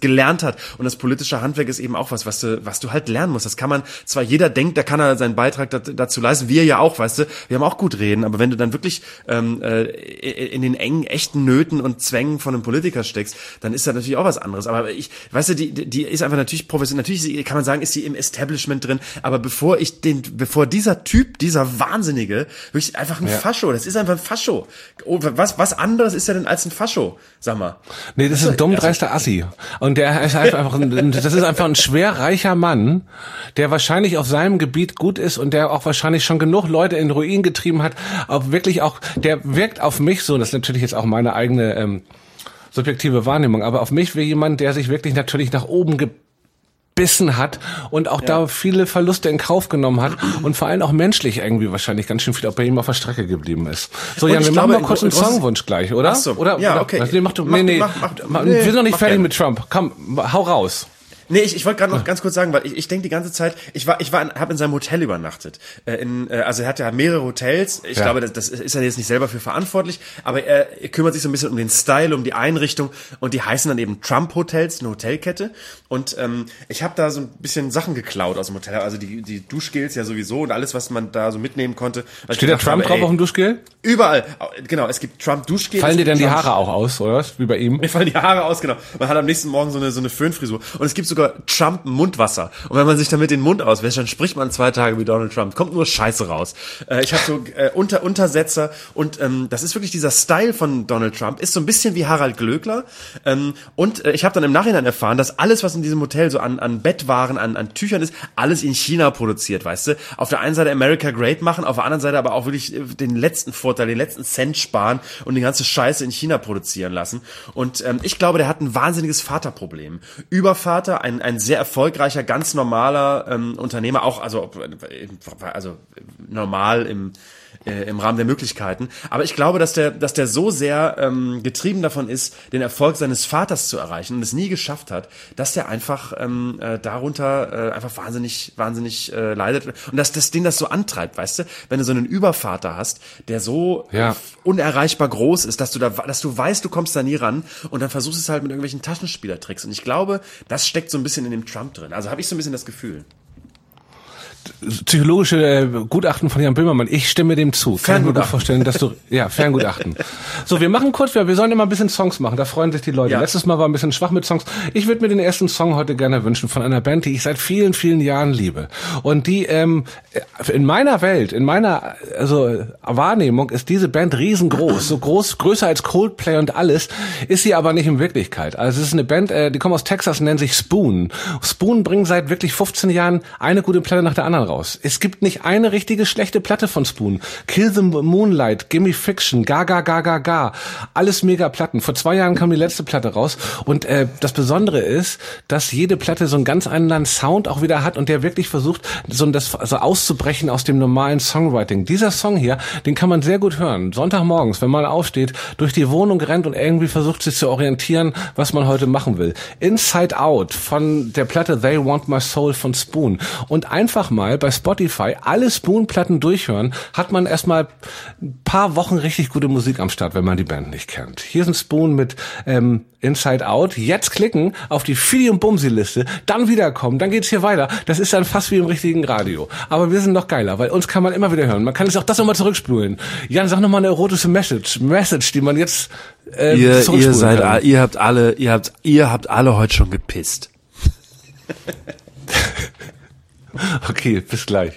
gelernt hat. Und das politische Handwerk ist eben auch was, was du, was du halt lernen musst. Das kann man, zwar jeder denkt, da kann er seinen Beitrag dazu leisten, wir ja auch, weißt du, wir haben auch gut reden, aber wenn du dann wirklich ähm, äh, in den engen, echten Nöten und Zwängen von einem Politiker steckst, dann ist das natürlich auch was anderes. Aber ich, weißt du, die, die ist einfach natürlich professionell, natürlich kann man sagen, ist sie im Establishment drin, aber bevor ich den, bevor dieser Typ, dieser Wahnsinnige, wirklich einfach ein ja. Fascho, das ist einfach ein Fascho. Was, was anderes ist er denn als ein Fascho, sag mal.
Nee, das ist ein dummdreister Assi. Und der ist einfach ein, das ist einfach ein schwer reicher Mann, der wahrscheinlich auf seinem Gebiet gut ist und der auch wahrscheinlich schon genug Leute in Ruin getrieben hat, auch wirklich auch, der wirkt auf mich so, das ist natürlich jetzt auch meine eigene ähm, subjektive Wahrnehmung, aber auf mich wie jemand, der sich wirklich natürlich nach oben gebissen hat und auch ja. da viele Verluste in Kauf genommen hat und vor allem auch menschlich irgendwie wahrscheinlich ganz schön viel auch bei ihm auf der Strecke geblieben ist. So, Jan, wir machen mal kurz einen Songwunsch gleich, oder?
Ach so.
Oder?
Ja,
oder,
okay.
Was, nee, mach du, nee, nee, mach, mach, mach, nee, wir sind noch nicht fertig gerne. Mit Trump. Komm, hau raus.
Nee, ich, ich wollte gerade noch ganz kurz sagen, weil ich, ich denke die ganze Zeit, ich war, ich war, habe in seinem Hotel übernachtet. Äh, in, äh, also er hat ja mehrere Hotels. Ich ja. glaube, das, das ist er jetzt nicht selber für verantwortlich, aber er, er kümmert sich so ein bisschen um den Style, um die Einrichtung und die heißen dann eben Trump Hotels, eine Hotelkette. Und ähm, ich habe da so ein bisschen Sachen geklaut aus dem Hotel, also die, die Duschgels ja sowieso und alles, was man da so mitnehmen konnte.
Steht da Trump habe, drauf ey, auf dem Duschgel?
Überall, genau. Es gibt Trump Duschgel.
Fallen dir dann die Haare auch aus, oder? Wie bei ihm?
Mir fallen die Haare aus, genau. Man hat am nächsten Morgen so eine so eine Föhnfrisur und es gibt sogar Trump Mundwasser. Und wenn man sich damit den Mund auswäscht, dann spricht man zwei Tage wie Donald Trump. Kommt nur Scheiße raus. Äh, ich habe so äh, Unter Untersetzer und ähm, das ist wirklich dieser Style von Donald Trump. Ist so ein bisschen wie Harald Glöckler. Ähm, und äh, ich habe dann im Nachhinein erfahren, dass alles, was in diesem Hotel so an, an Bettwaren, an, an Tüchern ist, alles in China produziert, weißt du? Auf der einen Seite America Great machen, auf der anderen Seite aber auch wirklich den letzten Vorteil, den letzten Cent sparen und die ganze Scheiße in China produzieren lassen. Und ähm, ich glaube, der hat ein wahnsinniges Vaterproblem. Übervater, ein, ein sehr erfolgreicher, ganz normaler ähm, Unternehmer, auch also also normal im äh, im Rahmen der Möglichkeiten. Aber ich glaube, dass der dass der so sehr ähm, getrieben davon ist, den Erfolg seines Vaters zu erreichen und es nie geschafft hat, dass der einfach ähm, äh, darunter äh, einfach wahnsinnig wahnsinnig äh, leidet und dass das den das so antreibt, weißt du, wenn du so einen Übervater hast, der so
ja.
unerreichbar groß ist, dass du da dass du weißt, du kommst da nie ran und dann versuchst es halt mit irgendwelchen Taschenspielertricks und ich glaube, das steckt so ein bisschen in dem Trump drin. Also habe ich so ein bisschen das Gefühl.
Psychologische äh, Gutachten von Jan Böhmermann. Ich stimme dem zu. Kann ich mir gut vorstellen, dass du, ja, Ferngutachten. So, wir machen kurz, wir sollen immer ein bisschen Songs machen. Da freuen sich die Leute. Ja. Letztes Mal war ein bisschen schwach mit Songs. Ich würde mir den ersten Song heute gerne wünschen von einer Band, die ich seit vielen, vielen Jahren liebe. Und die, ähm, in meiner Welt, in meiner, also, Wahrnehmung ist diese Band riesengroß. So groß, größer als Coldplay und alles, ist sie aber nicht in Wirklichkeit. Also, es ist eine Band, äh, die kommen aus Texas, nennen sich Spoon. Spoon bringen seit wirklich fünfzehn Jahren eine gute Platte nach der anderen raus. Es gibt nicht eine richtige schlechte Platte von Spoon. Kill the Moonlight, Gimme Fiction, Ga Ga Ga Ga Ga, alles mega Platten. Vor zwei Jahren kam die letzte Platte raus und äh, das Besondere ist, dass jede Platte so einen ganz anderen Sound auch wieder hat und der wirklich versucht, so das also auszubrechen aus dem normalen Songwriting. Dieser Song hier, den kann man sehr gut hören. Sonntagmorgens, wenn man aufsteht, durch die Wohnung rennt und irgendwie versucht sich zu orientieren, was man heute machen will. Inside Out von der Platte They Want My Soul von Spoon und einfach mal bei Spotify alle Spoon-Platten durchhören, hat man erstmal ein paar Wochen richtig gute Musik am Start, wenn man die Band nicht kennt. Hier sind Spoon mit ähm, Inside Out. Jetzt klicken auf die Fili und Bumsi-Liste, dann wiederkommen, dann geht's hier weiter. Das ist dann fast wie im richtigen Radio. Aber wir sind noch geiler, weil uns kann man immer wieder hören. Man kann sich auch das nochmal zurückspulen. Jan, sag nochmal eine erotische Message, Message, die man jetzt äh,
ihr, ihr seid, kann. ihr habt alle, ihr habt, ihr habt alle heute schon gepisst.
Okay, bis gleich.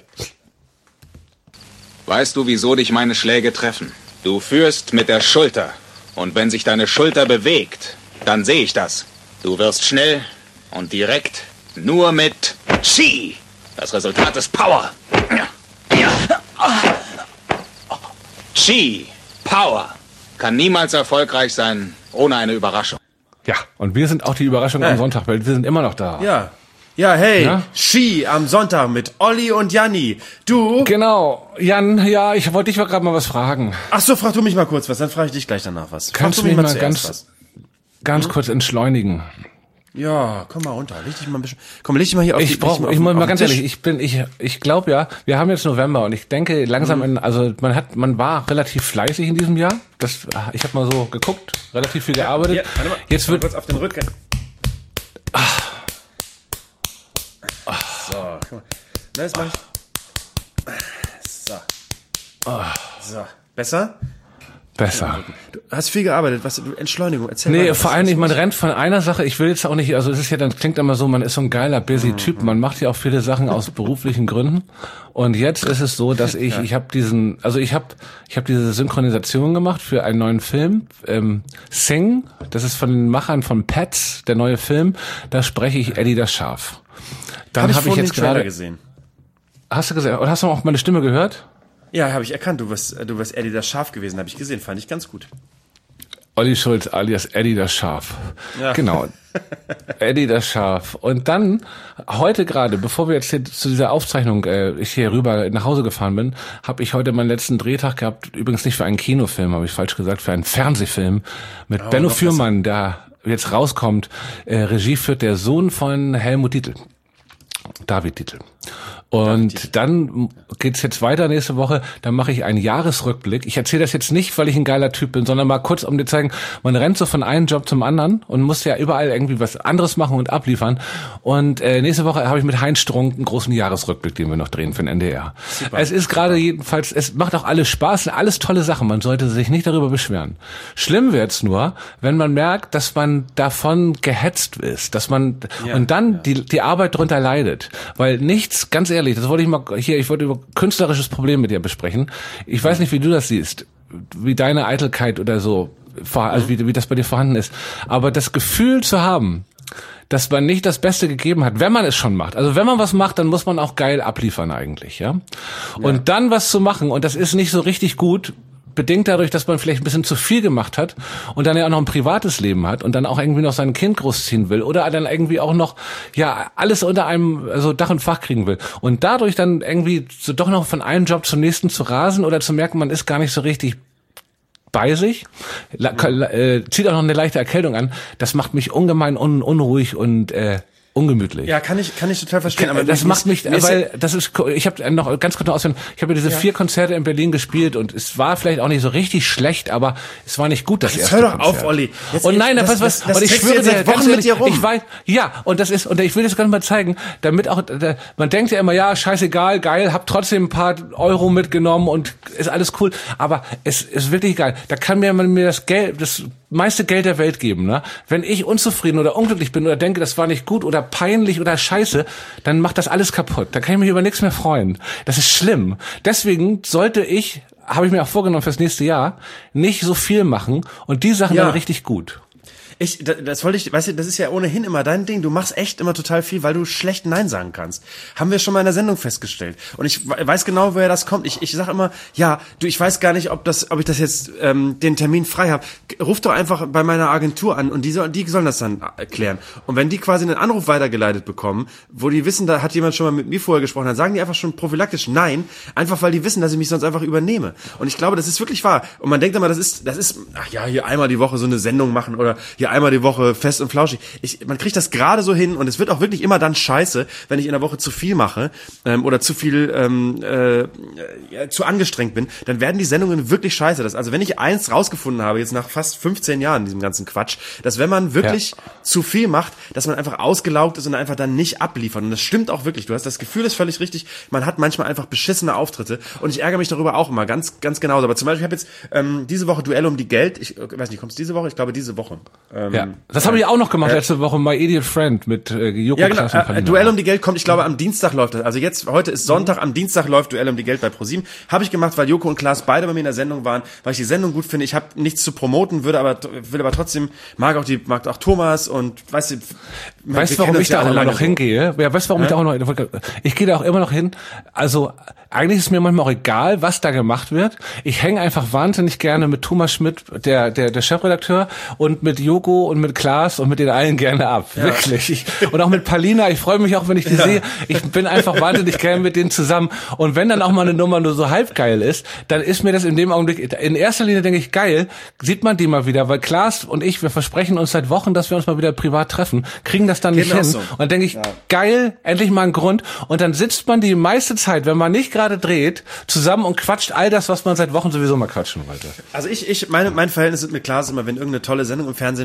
Weißt du, wieso dich meine Schläge treffen? Du führst mit der Schulter. Und wenn sich deine Schulter bewegt, dann sehe ich das. Du wirst schnell und direkt nur mit Chi. Das Resultat ist Power. Chi, Power, kann niemals erfolgreich sein ohne eine Überraschung.
Ja, und wir sind auch die Überraschung hey. am Sonntag, weil wir sind immer noch da.
Ja. Ja, hey, ja? Ski am Sonntag mit Olli und Janni. Du?
Genau, Jan, ja, ich wollte dich gerade mal was fragen.
Ach so, frag du mich mal kurz was, dann frage ich dich gleich danach was.
Kannst du mich mal, mal ganz, was? ganz hm? kurz entschleunigen?
Ja, komm mal runter, leg dich mal ein bisschen, komm, leg dich mal hier auf
ich
die,
brauch,
mal
Ich muss mal ganz
Tisch.
ehrlich, ich bin, ich, ich glaube ja, wir haben jetzt November und ich denke langsam, mhm. in, also man hat, man war relativ fleißig in diesem Jahr. Das, ich habe mal so geguckt, relativ viel gearbeitet. Ja, warte mal,
jetzt wird kurz auf den Rücken. guck mal. Na, jetzt mach ich. So.
Oh.
So. Besser?
Besser.
Du hast viel gearbeitet, was, Entschleunigung, erzähl
Nee,
mal,
vor allem nicht, man rennt von einer Sache, ich will jetzt auch nicht, also es ist ja, dann klingt immer so, man ist so ein geiler, busy mhm. Typ, man macht ja auch viele Sachen aus beruflichen Gründen und jetzt ist es so, dass ich, ja. ich habe diesen, also ich habe ich habe diese Synchronisation gemacht für einen neuen Film, ähm, Sing, das ist von den Machern von Pets, der neue Film, da spreche ich Eddie das Schaf. Dann habe hab ich jetzt gerade
gesehen.
Hast du gesehen, oder hast du auch meine Stimme gehört?
Ja, habe ich erkannt. Du bist, du bist Eddie das Schaf gewesen, habe ich gesehen. Fand ich ganz gut.
Olli Schulz alias Eddie das Schaf. Ja. Genau. Eddie das Schaf. Und dann, heute gerade, bevor wir jetzt hier zu dieser Aufzeichnung, äh, ich hier rüber nach Hause gefahren bin, habe ich heute meinen letzten Drehtag gehabt. Übrigens nicht für einen Kinofilm, habe ich falsch gesagt, für einen Fernsehfilm mit oh, Benno Fürmann, der jetzt rauskommt. Äh, Regie führt der Sohn von Helmut Dietl. David Dietl. Und dann geht's jetzt weiter nächste Woche, dann mache ich einen Jahresrückblick. Ich erzähle das jetzt nicht, weil ich ein geiler Typ bin, sondern mal kurz, um dir zu zeigen, man rennt so von einem Job zum anderen und muss ja überall irgendwie was anderes machen und abliefern. Und äh, nächste Woche habe ich mit Heinz Strunk einen großen Jahresrückblick, den wir noch drehen für den N D R. Super, es ist gerade jedenfalls, es macht auch alles Spaß, alles tolle Sachen, man sollte sich nicht darüber beschweren. Schlimm wird's nur, wenn man merkt, dass man davon gehetzt ist, dass man ja, und dann ja. die die Arbeit drunter leidet, weil nichts, ganz ehrlich, das wollte ich mal hier, ich wollte über künstlerisches Problem mit dir besprechen. Ich weiß nicht, wie du das siehst, wie deine Eitelkeit oder so, also wie, wie das bei dir vorhanden ist. Aber das Gefühl zu haben, dass man nicht das Beste gegeben hat, wenn man es schon macht. Also wenn man was macht, dann muss man auch geil abliefern eigentlich, ja. ja. Und dann was zu machen, und das ist nicht so richtig gut, bedingt dadurch, dass man vielleicht ein bisschen zu viel gemacht hat und dann ja auch noch ein privates Leben hat und dann auch irgendwie noch sein Kind großziehen will oder dann irgendwie auch noch, ja, alles unter einem, also Dach und Fach kriegen will. Und dadurch dann irgendwie so doch noch von einem Job zum nächsten zu rasen oder zu merken, man ist gar nicht so richtig bei sich, la, äh, zieht auch noch eine leichte Erkältung an, das macht mich ungemein un, unruhig und äh, ungemütlich.
Ja, kann ich kann ich total verstehen.
Aber das macht mich, weil das ist, ich habe noch ganz kurz noch ausführen. Ich habe ja diese ja. vier Konzerte in Berlin gespielt und es war vielleicht auch nicht so richtig schlecht, aber es war nicht gut das Ach, erste
Hör doch
Konzert.
auf, Olli.
Jetzt und nein, das, was was? Das, das und ich schwöre dir, ganz ehrlich, ich weiß, ja, und das ist und ich will das ganz mal zeigen, damit auch da, man denkt ja immer, ja, scheißegal, geil, hab trotzdem ein paar Euro mitgenommen und ist alles cool, aber es ist wirklich geil. Da kann mir man mir das Geld, das meiste Geld der Welt geben, ne? Wenn ich unzufrieden oder unglücklich bin oder denke, das war nicht gut oder peinlich oder scheiße, dann macht das alles kaputt. Da kann ich mich über nichts mehr freuen. Das ist schlimm. Deswegen sollte ich, habe ich mir auch vorgenommen fürs nächste Jahr, nicht so viel machen und die Sachen ja. dann richtig gut.
Ich, das, das wollte ich, weißt du, das ist ja ohnehin immer dein Ding. Du machst echt immer total viel, weil du schlecht Nein sagen kannst. Haben wir schon mal in der Sendung festgestellt. Und ich weiß genau, woher das kommt. Ich, ich sag immer, ja, du, ich weiß gar nicht, ob das, ob ich das jetzt ähm, den Termin frei habe. Ruf doch einfach bei meiner Agentur an und die, soll, die sollen das dann erklären. Und wenn die quasi einen Anruf weitergeleitet bekommen, wo die wissen, da hat jemand schon mal mit mir vorher gesprochen, dann sagen die einfach schon prophylaktisch Nein, einfach weil die wissen, dass ich mich sonst einfach übernehme. Und ich glaube, das ist wirklich wahr. Und man denkt immer, das ist, das ist, ach ja, hier einmal die Woche so eine Sendung machen oder hier einmal die Woche fest und flauschig. Ich, man kriegt das gerade so hin und es wird auch wirklich immer dann scheiße, wenn ich in der Woche zu viel mache ähm, oder zu viel ähm, äh, ja, zu angestrengt bin, dann werden die Sendungen wirklich scheiße. Das, also wenn ich eins rausgefunden habe, jetzt nach fast fünfzehn Jahren in diesem ganzen Quatsch, dass wenn man wirklich ja. zu viel macht, dass man einfach ausgelaugt ist und einfach dann nicht abliefert. Und das stimmt auch wirklich. Du hast das Gefühl, ist völlig richtig. Man hat manchmal einfach beschissene Auftritte und ich ärgere mich darüber auch immer ganz ganz genauso. Aber zum Beispiel, ich habe jetzt ähm, diese Woche Duell um die Geld. Ich äh, weiß nicht, kommt's diese Woche? Ich glaube diese Woche. Ähm,
ja. Das habe ich auch noch gemacht äh, letzte Woche, My Idiot Friend mit äh, Joko
ja, genau. Äh, Duell um die Geld kommt, ich glaube, am Dienstag läuft das. Also jetzt, heute ist Sonntag, am Dienstag läuft Duell um die Geld bei ProSieben. Habe ich gemacht, weil Joko und Klaas beide bei mir in der Sendung waren, weil ich die Sendung gut finde. Ich habe nichts zu promoten, würde aber will aber trotzdem, mag auch die, mag auch Thomas und weißt du,
weißt du, warum ich da auch immer noch hingehe? Ja, weißt du, warum ja? ich da auch noch, ich gehe da auch immer noch hin. Also eigentlich ist mir manchmal auch egal, was da gemacht wird. Ich hänge einfach wahnsinnig gerne mit Thomas Schmidt, der der der Chefredakteur, und mit Joko und mit Klaas und mit den allen gerne ab. Ja. Wirklich. Ich, und auch mit Palina. Ich freue mich auch, wenn ich die ja. sehe. Ich bin einfach wahnsinnig gerne mit denen zusammen. Und wenn dann auch mal eine Nummer nur so halb geil ist, dann ist mir das in dem Augenblick, in erster Linie denke ich, geil, sieht man die mal wieder, weil Klaas und ich, wir versprechen uns seit Wochen, dass wir uns mal wieder privat treffen, kriegen das dann nicht hin. So. Und dann denke ich, ja. geil, endlich mal ein Grund. Und dann sitzt man die meiste Zeit, wenn man nicht gerade dreht, zusammen und quatscht all das, was man seit Wochen sowieso mal quatschen wollte.
Also ich, ich, meine, mein Verhältnis mit Klaas ist immer, wenn irgendeine tolle Sendung im Fernsehen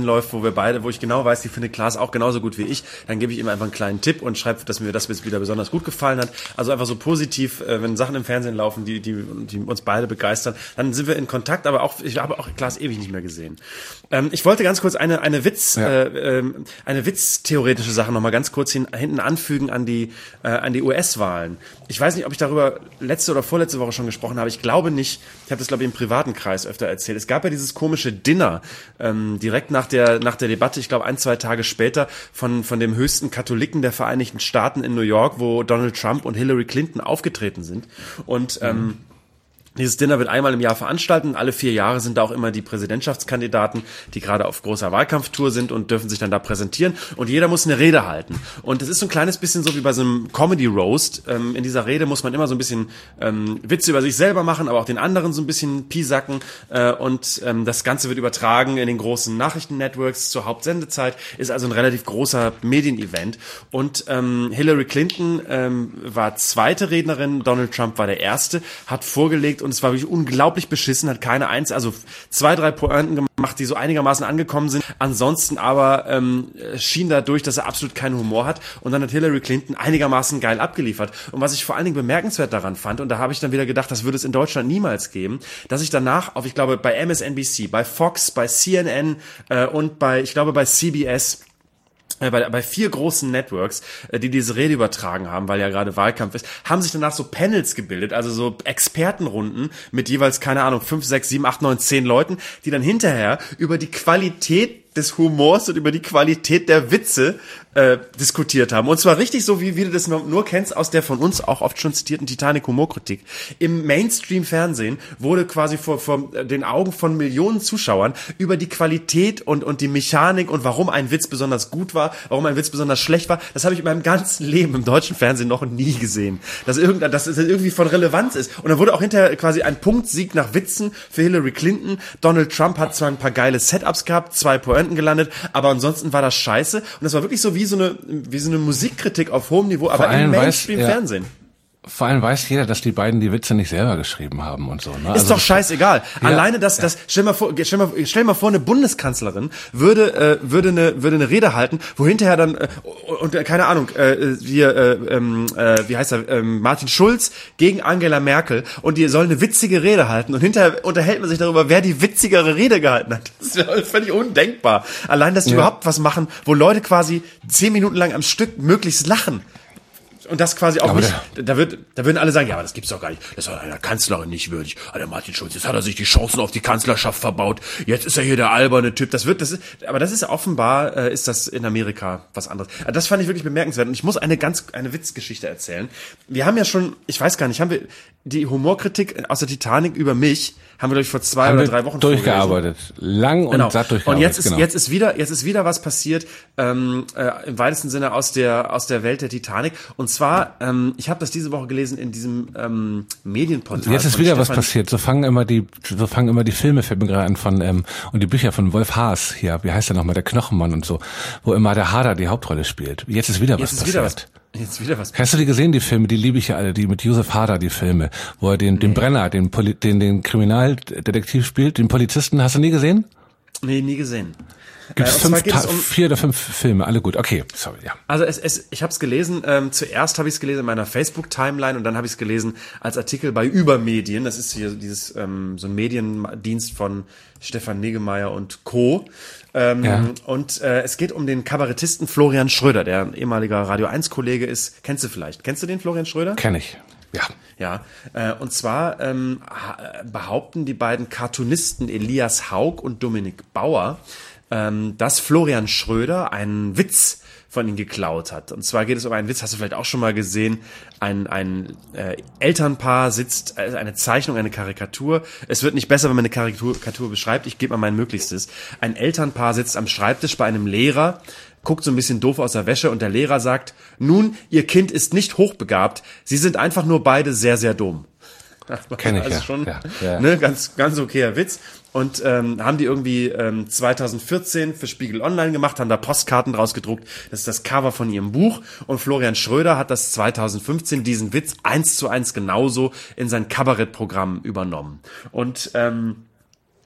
läuft, wo wir beide, wo ich genau weiß, die findet Klaas auch genauso gut wie ich, dann gebe ich ihm einfach einen kleinen Tipp und schreibe, dass mir das jetzt wieder besonders gut gefallen hat. Also einfach so positiv, äh, wenn Sachen im Fernsehen laufen, die, die, die uns beide begeistern, dann sind wir in Kontakt, aber auch, ich habe auch Klaas ewig nicht mehr gesehen. Ähm, ich wollte ganz kurz eine, eine Witz, ja. äh, äh, eine witztheoretische Sache nochmal ganz kurz hin, hinten anfügen an die, äh, an die U S-Wahlen. Ich weiß nicht, ob ich darüber letzte oder vorletzte Woche schon gesprochen habe. Ich glaube nicht. Ich habe das, glaube ich, im privaten Kreis öfter erzählt. Es gab ja dieses komische Dinner ähm, direkt nach der nach der Debatte, ich glaube ein, zwei Tage später, von von dem höchsten Katholiken der Vereinigten Staaten in New York, wo Donald Trump und Hillary Clinton aufgetreten sind. Und ähm, mhm. Dieses Dinner wird einmal im Jahr veranstaltet. Alle vier Jahre sind da auch immer die Präsidentschaftskandidaten, die gerade auf großer Wahlkampftour sind und dürfen sich dann da präsentieren. Und jeder muss eine Rede halten. Und es ist so ein kleines bisschen so wie bei so einem Comedy-Roast. Ähm, in dieser Rede muss man immer so ein bisschen ähm, Witze über sich selber machen, aber auch den anderen so ein bisschen piesacken. Äh, und ähm, das Ganze wird übertragen in den großen Nachrichten-Networks zur Hauptsendezeit. Ist also ein relativ großer Medienevent. Und ähm, Hillary Clinton ähm, war zweite Rednerin, Donald Trump war der erste, hat vorgelegt und es war wirklich unglaublich beschissen, hat keine eins, also zwei, drei Pointen gemacht, die so einigermaßen angekommen sind. Ansonsten aber ähm, schien dadurch, dass er absolut keinen Humor hat. Und dann hat Hillary Clinton einigermaßen geil abgeliefert. Und was ich vor allen Dingen bemerkenswert daran fand, und da habe ich dann wieder gedacht, das würde es in Deutschland niemals geben, dass ich danach auf, ich glaube, bei M S N B C, bei Fox, bei C N N äh, und bei, ich glaube, bei C B S, Bei, bei vier großen Networks, die diese Rede übertragen haben, weil ja gerade Wahlkampf ist, haben sich danach so Panels gebildet, also so Expertenrunden mit jeweils, keine Ahnung, fünf, sechs, sieben, acht, neun, zehn Leuten, die dann hinterher über die Qualität des Humors und über die Qualität der Witze äh, diskutiert haben. Und zwar richtig so, wie, wie du das nur, nur kennst aus der von uns auch oft schon zitierten Titanic-Humorkritik. Im Mainstream-Fernsehen wurde quasi vor, vor den Augen von Millionen Zuschauern über die Qualität und, und die Mechanik und warum ein Witz besonders gut war, warum ein Witz besonders schlecht war, das habe ich in meinem ganzen Leben im deutschen Fernsehen noch nie gesehen. Dass, irgendein, dass es irgendwie von Relevanz ist. Und dann wurde auch hinterher quasi ein Punktsieg nach Witzen für Hillary Clinton. Donald Trump hat zwar ein paar geile Setups gehabt, zwei Pointen gelandet, aber ansonsten war das scheiße und das war wirklich so wie so eine wie so eine Musikkritik auf hohem Niveau, aber im Mainstream-Fernsehen.
Ja. Vor allem weiß jeder, dass die beiden die Witze nicht selber geschrieben haben und so. Ne?
Ist
also
doch scheißegal.
Ja,
Alleine das, das stell mal vor, stell mal, stell mal vor, eine Bundeskanzlerin würde äh, würde eine würde eine Rede halten, wo hinterher dann äh, und äh, keine Ahnung, äh, wir äh, äh, wie heißt er, äh, Martin Schulz gegen Angela Merkel und die soll eine witzige Rede halten und hinterher unterhält man sich darüber, wer die witzigere Rede gehalten hat. Das ist völlig undenkbar. Allein, dass die ja. überhaupt was machen, wo Leute quasi zehn Minuten lang am Stück möglichst lachen. Und das quasi auch aber nicht, da wird, da würden alle sagen, ja, aber das gibt's doch gar nicht. Das war einer Kanzlerin nicht würdig. Ah, der Martin Schulz, jetzt hat er sich die Chancen auf die Kanzlerschaft verbaut. Jetzt ist er hier der alberne Typ. Das wird, das ist, aber das ist offenbar, äh, ist das in Amerika was anderes. Also das fand ich wirklich bemerkenswert. Und ich muss eine ganz, eine Witzgeschichte erzählen. Wir haben ja schon, ich weiß gar nicht, haben wir die Humorkritik aus der Titanic über mich, haben wir, glaube ich, vor zwei haben oder drei Wochen
durchgearbeitet. Lang und
genau.
satt durchgearbeitet.
Und jetzt ist,
genau.
jetzt ist wieder, jetzt ist wieder was passiert, ähm, äh, im weitesten Sinne aus der, aus der Welt der Titanic. Und zwar, ähm, ich habe das diese Woche gelesen in diesem ähm, Medienportal.
Jetzt ist wieder Stefan was passiert. So fangen immer die, so fangen immer die Filme, fällt mir gerade an, von ähm, und die Bücher von Wolf Haas hier. Wie heißt der nochmal, der Knochenmann und so, wo immer der Hader die Hauptrolle spielt. Jetzt ist wieder was
jetzt ist
passiert.
Wieder was. Jetzt wieder was.
Hast du die gesehen, die Filme? Die liebe ich ja alle, die mit Josef Hader, die Filme, wo er den, nee. den Brenner, den, Poli- den, den Kriminaldetektiv spielt, den Polizisten. Hast du nie gesehen?
Nee, nie gesehen.
Gibt es fünf, ta- um, vier oder fünf Filme, alle gut. Okay, sorry, ja.
Also es, es, ich habe es gelesen, ähm, zuerst habe ich es gelesen in meiner Facebook-Timeline und dann habe ich es gelesen als Artikel bei Übermedien. Das ist hier dieses ähm, so ein Mediendienst von Stefan Niggemeier und Co. Ähm, ja. Und äh, es geht um den Kabarettisten Florian Schröder, der ein ehemaliger Radio eins Kollege ist. Kennst du vielleicht? Kennst du den Florian Schröder?
Kenn ich. Ja.
Ja, äh, und zwar ähm, behaupten die beiden Cartoonisten Elias Haug und Dominik Bauer, ähm, dass Florian Schröder einen Witz von ihnen geklaut hat. Und zwar geht es um einen Witz, hast du vielleicht auch schon mal gesehen, ein, ein äh, Elternpaar sitzt, also eine Zeichnung, eine Karikatur. Es wird nicht besser, wenn man eine Karikatur, Karikatur beschreibt, ich gebe mal mein Möglichstes. Ein Elternpaar sitzt am Schreibtisch bei einem Lehrer, guckt so ein bisschen doof aus der Wäsche und der Lehrer sagt, nun, Ihr Kind ist nicht hochbegabt, Sie sind einfach nur beide sehr, sehr dumm.
Kenn ich,
also
ja.
schon,
ja, ja.
Ne, ganz, ganz okayer Witz. Und ähm, haben die irgendwie ähm, zwanzig vierzehn für Spiegel Online gemacht, haben da Postkarten draus gedruckt. Das ist das Cover von ihrem Buch. Und Florian Schröder hat das zwanzig fünfzehn diesen Witz eins zu eins genauso in sein Kabarettprogramm übernommen. Und ähm,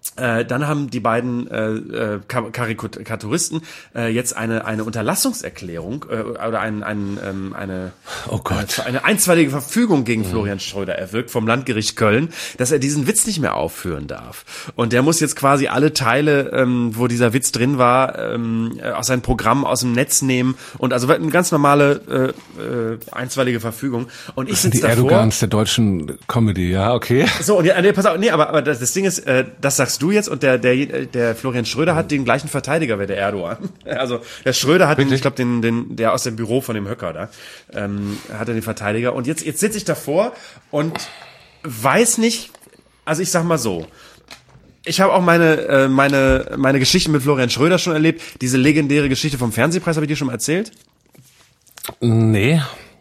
Äh, dann haben die beiden äh, Karikaturisten äh, jetzt eine eine Unterlassungserklärung äh, oder ein, ein, ähm, eine
oh Gott.
äh, eine einstweilige Verfügung gegen mhm. Florian Schröder erwirkt vom Landgericht Köln, dass er diesen Witz nicht mehr aufführen darf. Und der muss jetzt quasi alle Teile, ähm, wo dieser Witz drin war, ähm, aus seinem Programm aus dem Netz nehmen und also eine ganz normale äh, äh, einstweilige Verfügung. Und ich sitze davor.
Die Erdogans der deutschen Comedy, ja, okay.
So, und ja, nee, pass auf, nee, aber, aber das, das Ding ist, äh, das sagst du jetzt und der der der Florian Schröder hat den gleichen Verteidiger wie der Erdogan. Also der Schröder hat den, ich glaube den den der aus dem Büro von dem Höcker da ähm, hat er den Verteidiger und jetzt jetzt sitze ich davor und weiß nicht, also ich sag mal so, ich habe auch meine äh, meine meine Geschichte mit Florian Schröder schon erlebt. Diese legendäre Geschichte vom Fernsehpreis habe ich dir schon mal erzählt?
Nee.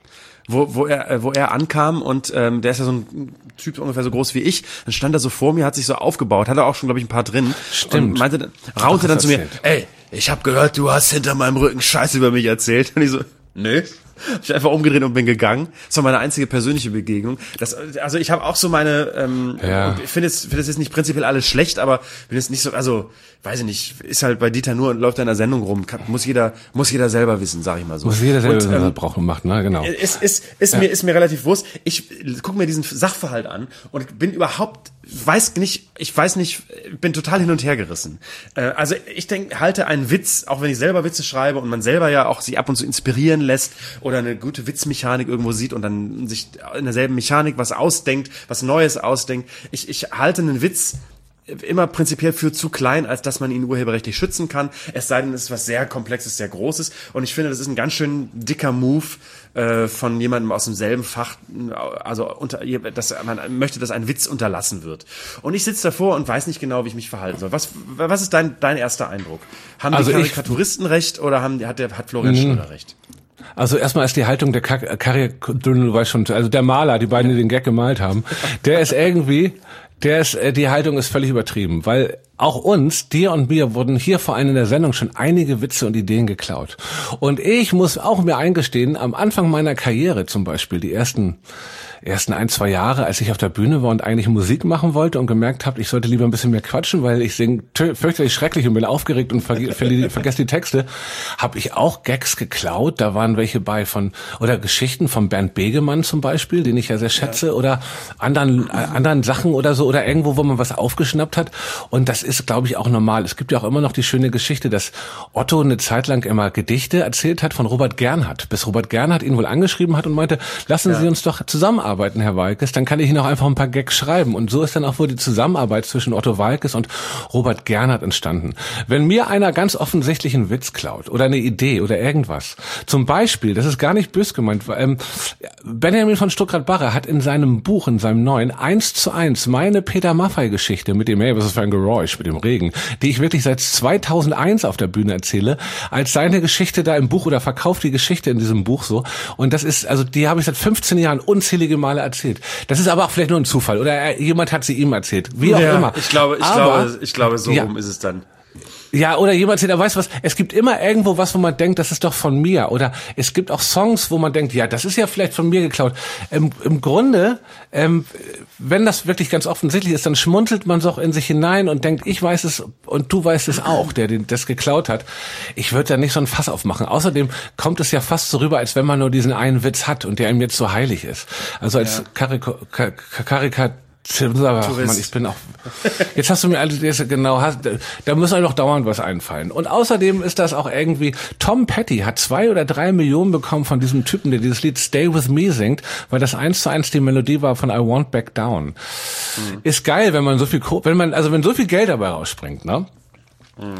Wo, wo er, wo er ankam und ähm, der ist ja so ein Typ ungefähr so groß wie ich. Dann stand er so vor mir, hat sich so aufgebabt, hatte auch schon, glaube ich, ein paar drin.
Stimmt.
Und meinte, raunte dann zu mir, ey, ich habe gehört, du hast hinter meinem Rücken Scheiße über mich erzählt. Und ich so, nö. Hab ich einfach umgedreht und bin gegangen. Das war meine einzige persönliche Begegnung. Das, also ich habe auch so meine, ähm,
ja.
ich finde es, finde es jetzt nicht prinzipiell alles schlecht, aber bin jetzt nicht so, also weiß ich nicht, ist halt bei Dieter nur und läuft in einer Sendung rum. Kann, muss jeder, muss jeder selber wissen, sag ich mal so.
Muss jeder selber
und,
wissen, was
ähm,
er braucht und macht, ne, genau.
Ist, ist, ist
ja.
mir, ist mir relativ wurscht. Ich gucke mir diesen Sachverhalt an und bin überhaupt, weiß nicht, ich weiß nicht, bin total hin und her gerissen. Äh, also ich denke, halte einen Witz, auch wenn ich selber Witze schreibe und man selber ja auch sich ab und zu inspirieren lässt oder eine gute Witzmechanik irgendwo sieht und dann sich in derselben Mechanik was ausdenkt, was Neues ausdenkt. Ich, ich halte einen Witz immer prinzipiell für zu klein, als dass man ihn urheberrechtlich schützen kann. Es sei denn, es ist was sehr Komplexes, sehr Großes. Und ich finde, das ist ein ganz schön dicker Move äh, von jemandem aus demselben Fach, also unter, dass man möchte, dass ein Witz unterlassen wird. Und ich sitze davor und weiß nicht genau, wie ich mich verhalten soll. Was, was ist dein, dein erster Eindruck? Haben
also
die Karikaturisten recht oder haben, hat, der, hat Florian
mhm.
Schröder recht?
Also erstmal ist die Haltung der Karikatur, du weißt schon, also der Maler, die beiden, die den Gag gemalt haben, der ist irgendwie, der ist, die Haltung ist völlig übertrieben, weil auch uns, dir und mir, wurden hier vor allem in der Sendung schon einige Witze und Ideen geklaut. Und ich muss auch mir eingestehen, am Anfang meiner Karriere zum Beispiel, die ersten ersten ein, zwei Jahre, als ich auf der Bühne war und eigentlich Musik machen wollte und gemerkt habe, ich sollte lieber ein bisschen mehr quatschen, weil ich singe fürchterlich schrecklich und bin aufgeregt und ver- ver- vergesse die Texte, habe ich auch Gags geklaut. Da waren welche bei von, oder Geschichten von Bernd Begemann zum Beispiel, den ich ja sehr schätze, ja. oder anderen äh, anderen Sachen oder so, oder irgendwo, wo man was aufgeschnappt hat. Und das ist, glaube ich, auch normal. Es gibt ja auch immer noch die schöne Geschichte, dass Otto eine Zeit lang immer Gedichte erzählt hat von Robert Gernhardt, bis Robert Gernhardt ihn wohl angeschrieben hat und meinte, lassen ja. Sie uns doch zusammenarbeiten. Arbeiten, Herr Walkes, dann kann ich Ihnen auch einfach ein paar Gags schreiben. Und so ist dann auch wohl die Zusammenarbeit zwischen Otto Walkes und Robert Gernhardt entstanden. Wenn mir einer ganz offensichtlich einen Witz klaut oder eine Idee oder irgendwas, zum Beispiel, das ist gar nicht bös gemeint, ähm, Benjamin von Stuckrad-Barre hat in seinem Buch, in seinem neuen, eins zu eins meine Peter Maffay-Geschichte mit dem, hey, was ist für ein Geräusch, mit dem Regen, die ich wirklich seit zweitausendeins auf der Bühne erzähle, als seine Geschichte da im Buch oder verkauft die Geschichte in diesem Buch so. Und das ist, also die habe ich seit fünfzehn Jahren unzählige Male erzählt. Das ist aber auch vielleicht nur ein Zufall oder er, jemand hat sie ihm erzählt, wie auch
ja,
immer.
Ich glaube, ich
aber,
glaube, ich glaube, so
ja.
rum ist es dann.
Ja, oder jemand, der weiß was, es gibt immer irgendwo was, wo man denkt, das ist doch von mir. Oder es gibt auch Songs, wo man denkt, ja, das ist ja vielleicht von mir geklaut. Im, im Grunde, ähm, wenn das wirklich ganz offensichtlich ist, dann schmunzelt man so auch in sich hinein und denkt, ich weiß es und du weißt es auch, der den, das geklaut hat. Ich würde da nicht so ein Fass aufmachen. Außerdem kommt es ja fast so rüber, als wenn man nur diesen einen Witz hat und der ihm jetzt so heilig ist. Also als ja. Karika- Karikatur Ach, Mann, ich bin auch. Jetzt hast du mir alles genau. Hast, da muss einem doch dauernd was einfallen. Und außerdem ist das auch irgendwie. Tom Petty hat zwei oder drei Millionen bekommen von diesem Typen, der dieses Lied Stay With Me singt, weil das eins zu eins die Melodie war von I Won't Back Down. Mhm. Ist geil, wenn man so viel, wenn man, also wenn so viel Geld dabei rausspringt, ne? Mhm.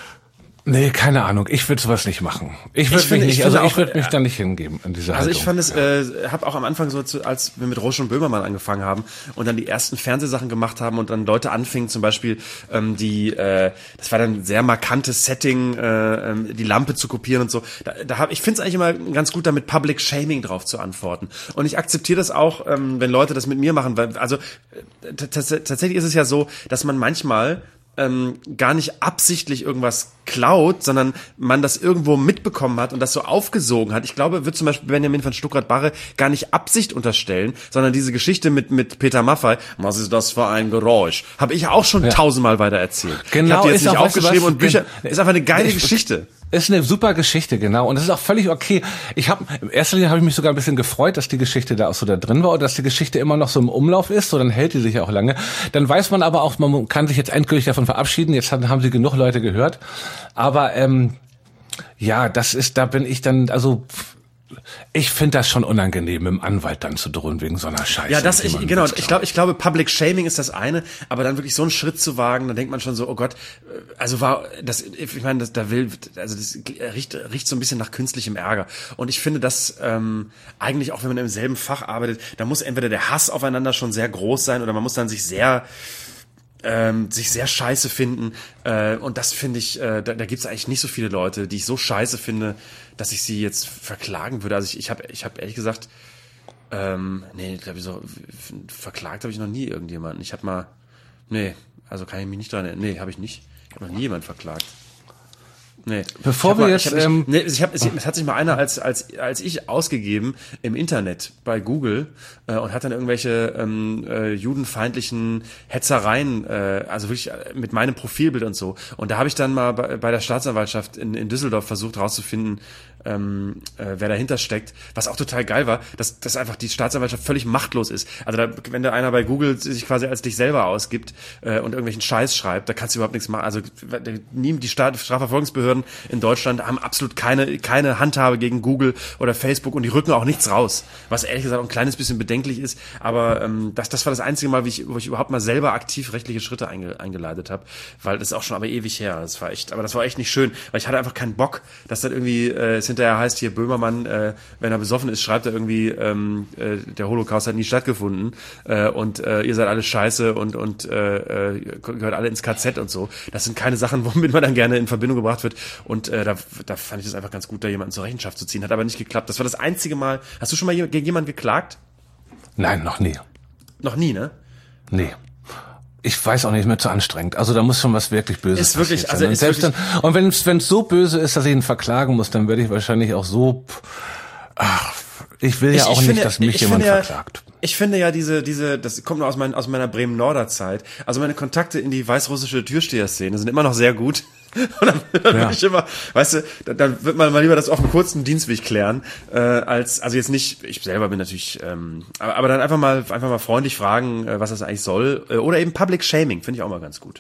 Nee, keine Ahnung. Ich würde sowas nicht machen. Ich würde mich nicht, also ich würde mich da nicht hingeben in diese
Also
Haltung.
ich fand es, äh, habe auch am Anfang so, zu, als wir mit Roche und Böhmermann angefangen haben und dann die ersten Fernsehsachen gemacht haben und dann Leute anfingen, zum Beispiel ähm, die, äh, das war dann ein sehr markantes Setting, äh, ähm, die Lampe zu kopieren und so. Da, da hab, ich finde es eigentlich immer ganz gut, da mit Public Shaming drauf zu antworten. Und ich akzeptiere das auch, ähm, wenn Leute das mit mir machen, weil also äh, t- t- tatsächlich ist es ja so, dass man manchmal ähm, gar nicht absichtlich irgendwas klaut, sondern man das irgendwo mitbekommen hat und das so aufgesogen hat. Ich glaube, wird zum Beispiel Benjamin von Stuckrad-Barre gar nicht Absicht unterstellen, sondern diese Geschichte mit mit Peter Maffay, was ist das für ein Geräusch, habe ich auch schon ja. tausendmal weiter erzählt.
Genau,
ich habe die jetzt
ist
nicht
auch,
aufgeschrieben
weißt du,
und Bücher,
was,
ist einfach eine geile
ich,
Geschichte.
Ist eine super Geschichte, genau. Und es ist auch völlig okay. Ich habe, in erster Linie habe ich mich sogar ein bisschen gefreut, dass die Geschichte da auch so da drin war und dass die Geschichte immer noch so im Umlauf ist, so dann hält die sich auch lange. Dann weiß man aber auch, man kann sich jetzt endgültig davon verabschieden. Jetzt haben sie genug Leute gehört. Aber, ähm, ja, das ist, da bin ich dann, also, ich finde das schon unangenehm, mit dem Anwalt dann zu drohen wegen so einer Scheiße.
Ja, das ich genau. Ich glaube, ich glaube, Public Shaming ist das eine, aber dann wirklich so einen Schritt zu wagen, dann denkt man schon so, oh Gott, also war das. Ich meine, das da will, also das riecht riecht so ein bisschen nach künstlichem Ärger. Und ich finde, dass ähm, eigentlich auch, wenn man im selben Fach arbeitet, da muss entweder der Hass aufeinander schon sehr groß sein oder man muss dann sich sehr Ähm, sich sehr scheiße finden äh, und das finde ich, äh, da, da gibt es eigentlich nicht so viele Leute, die ich so scheiße finde, dass ich sie jetzt verklagen würde. Also ich ich habe ich hab ehrlich gesagt, ähm, nee, glaube ich so, verklagt habe ich noch nie irgendjemanden. Ich habe mal, nee, also kann ich mich nicht dran erinnern, nee, habe ich nicht. Ich habe noch nie jemanden verklagt. Nee.
Bevor wir
mal,
jetzt,
ich hab mich,
ähm,
nee, ich hab, es, es hat sich mal einer als als als ich ausgegeben im Internet bei Google äh, und hat dann irgendwelche ähm, äh, judenfeindlichen Hetzereien, äh, also wirklich mit meinem Profilbild und so. Und da habe ich dann mal bei, bei der Staatsanwaltschaft in, in Düsseldorf versucht rauszufinden, ähm, äh, wer dahinter steckt. Was auch total geil war, dass dass einfach die Staatsanwaltschaft völlig machtlos ist. Also da, wenn da einer bei Google sich quasi als dich selber ausgibt äh, und irgendwelchen Scheiß schreibt, da kannst du überhaupt nichts machen. Also nie die Staat, Strafverfolgungsbehörden in Deutschland haben absolut keine keine Handhabe gegen Google oder Facebook und die rücken auch nichts raus, was ehrlich gesagt auch ein kleines bisschen bedenklich ist, aber ähm, das das war das einzige Mal, wie ich, wo ich überhaupt mal selber aktiv rechtliche Schritte einge, eingeleitet habe, weil das ist auch schon aber ewig her, das war echt, aber das war echt nicht schön, weil ich hatte einfach keinen Bock, dass das irgendwie äh, es hinterher heißt, hier Böhmermann, äh, wenn er besoffen ist, schreibt er irgendwie, ähm, äh, der Holocaust hat nie stattgefunden äh, und äh, ihr seid alle scheiße und und äh, gehört alle ins K Z und so. Das sind keine Sachen, womit man dann gerne in Verbindung gebracht wird. Und äh, da, da fand ich es einfach ganz gut, da jemanden zur Rechenschaft zu ziehen. Hat aber nicht geklappt. Das war das einzige Mal. Hast du schon mal gegen jemanden geklagt?
Nein, noch nie.
Noch nie, ne?
Nee. Ich weiß auch nicht, mehr zu anstrengend. Also da muss schon was wirklich Böses
ist wirklich, also
sein. Und
ist
selbst
wirklich
dann, und wenn es wenn es so böse ist, dass ich ihn verklagen muss, dann werde ich wahrscheinlich auch so. Ach, ich will ja
ich,
auch
ich
nicht,
finde,
dass mich jemand
ja,
verklagt.
Ich finde ja diese, diese, das kommt nur aus, mein, aus meiner Bremen-Norder-Zeit. Also meine Kontakte in die weißrussische Türsteher-Szene sind immer noch sehr gut. Und dann, dann ja. ich immer, weißt du, dann, dann wird man mal lieber das auf einem kurzen Dienstweg klären, äh, als, also jetzt nicht, ich selber bin natürlich, ähm, aber, aber dann einfach mal, einfach mal freundlich fragen, äh, was das eigentlich soll, äh, oder eben Public Shaming, finde ich auch mal ganz gut.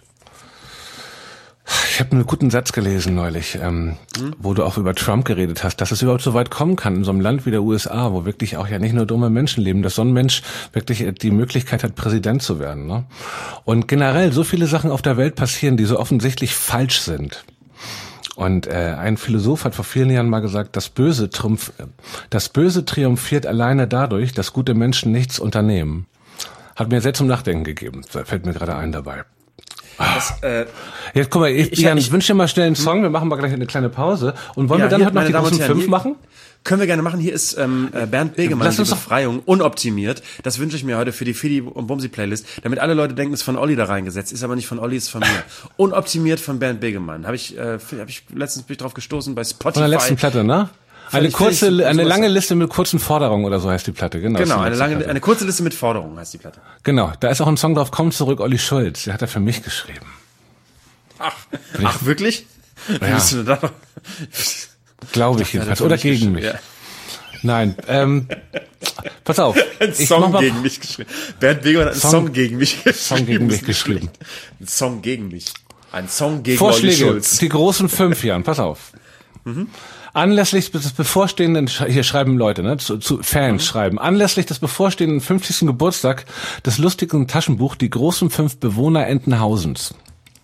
Ich habe einen guten Satz gelesen neulich, ähm, hm? wo du auch über Trump geredet hast, dass es überhaupt so weit kommen kann in so einem Land wie der U S A, wo wirklich auch ja nicht nur dumme Menschen leben, dass so ein Mensch wirklich die Möglichkeit hat, Präsident zu werden. Ne? Und generell so viele Sachen auf der Welt passieren, die so offensichtlich falsch sind. Und äh, ein Philosoph hat vor vielen Jahren mal gesagt, das Böse, triumph, das Böse triumphiert alleine dadurch, dass gute Menschen nichts unternehmen. Hat mir sehr zum Nachdenken gegeben. Da fällt mir gerade ein dabei.
Das, äh,
Jetzt guck mal, ich, ich, Jan, ich wünsche dir mal schnell einen Song, wir machen mal gleich eine kleine Pause. Und wollen
ja,
wir dann
hier,
heute noch die großen fünf
hier,
machen?
Können wir gerne machen. Hier ist ähm, Bernd Begemann, die Befreiung, unoptimiert. Das wünsche ich mir heute für die Fidi und Bumsi Playlist, damit alle Leute denken, es ist von Olli da reingesetzt. Ist aber nicht von Olli, ist von mir. Unoptimiert von Bernd Begemann. Habe ich, äh, hab ich letztens bin ich drauf gestoßen bei Spotify.
Von der letzten Platte, ne? Eine kurze, eine lange Liste mit kurzen Forderungen oder so heißt die Platte, genau.
Genau, eine lange, Platte. eine kurze Liste mit Forderungen heißt die Platte.
Genau, da ist auch ein Song drauf, Komm zurück, Olli Schulz. Der hat er für mich geschrieben.
Ach, ach wirklich? Wie
ja.
bist du da?
Glaube ich jedenfalls. Oder gegen mich. Ja. Nein, ähm, pass auf.
Ein
ich
Song
mach mal
gegen mich geschrieben. Bernd Begemann hat einen Song, Song gegen mich geschrieben.
Song gegen mich geschrieben.
Ein Song gegen mich. Ein Song gegen
Vorschläge,
Olli Schulz.
Die großen fünf Jahren, pass auf. Mhm. Anlässlich des bevorstehenden, hier schreiben Leute, ne, zu, zu Fans mhm. schreiben, anlässlich des bevorstehenden fünfzigsten Geburtstag des lustigen Taschenbuch Die großen fünf Bewohner Entenhausens.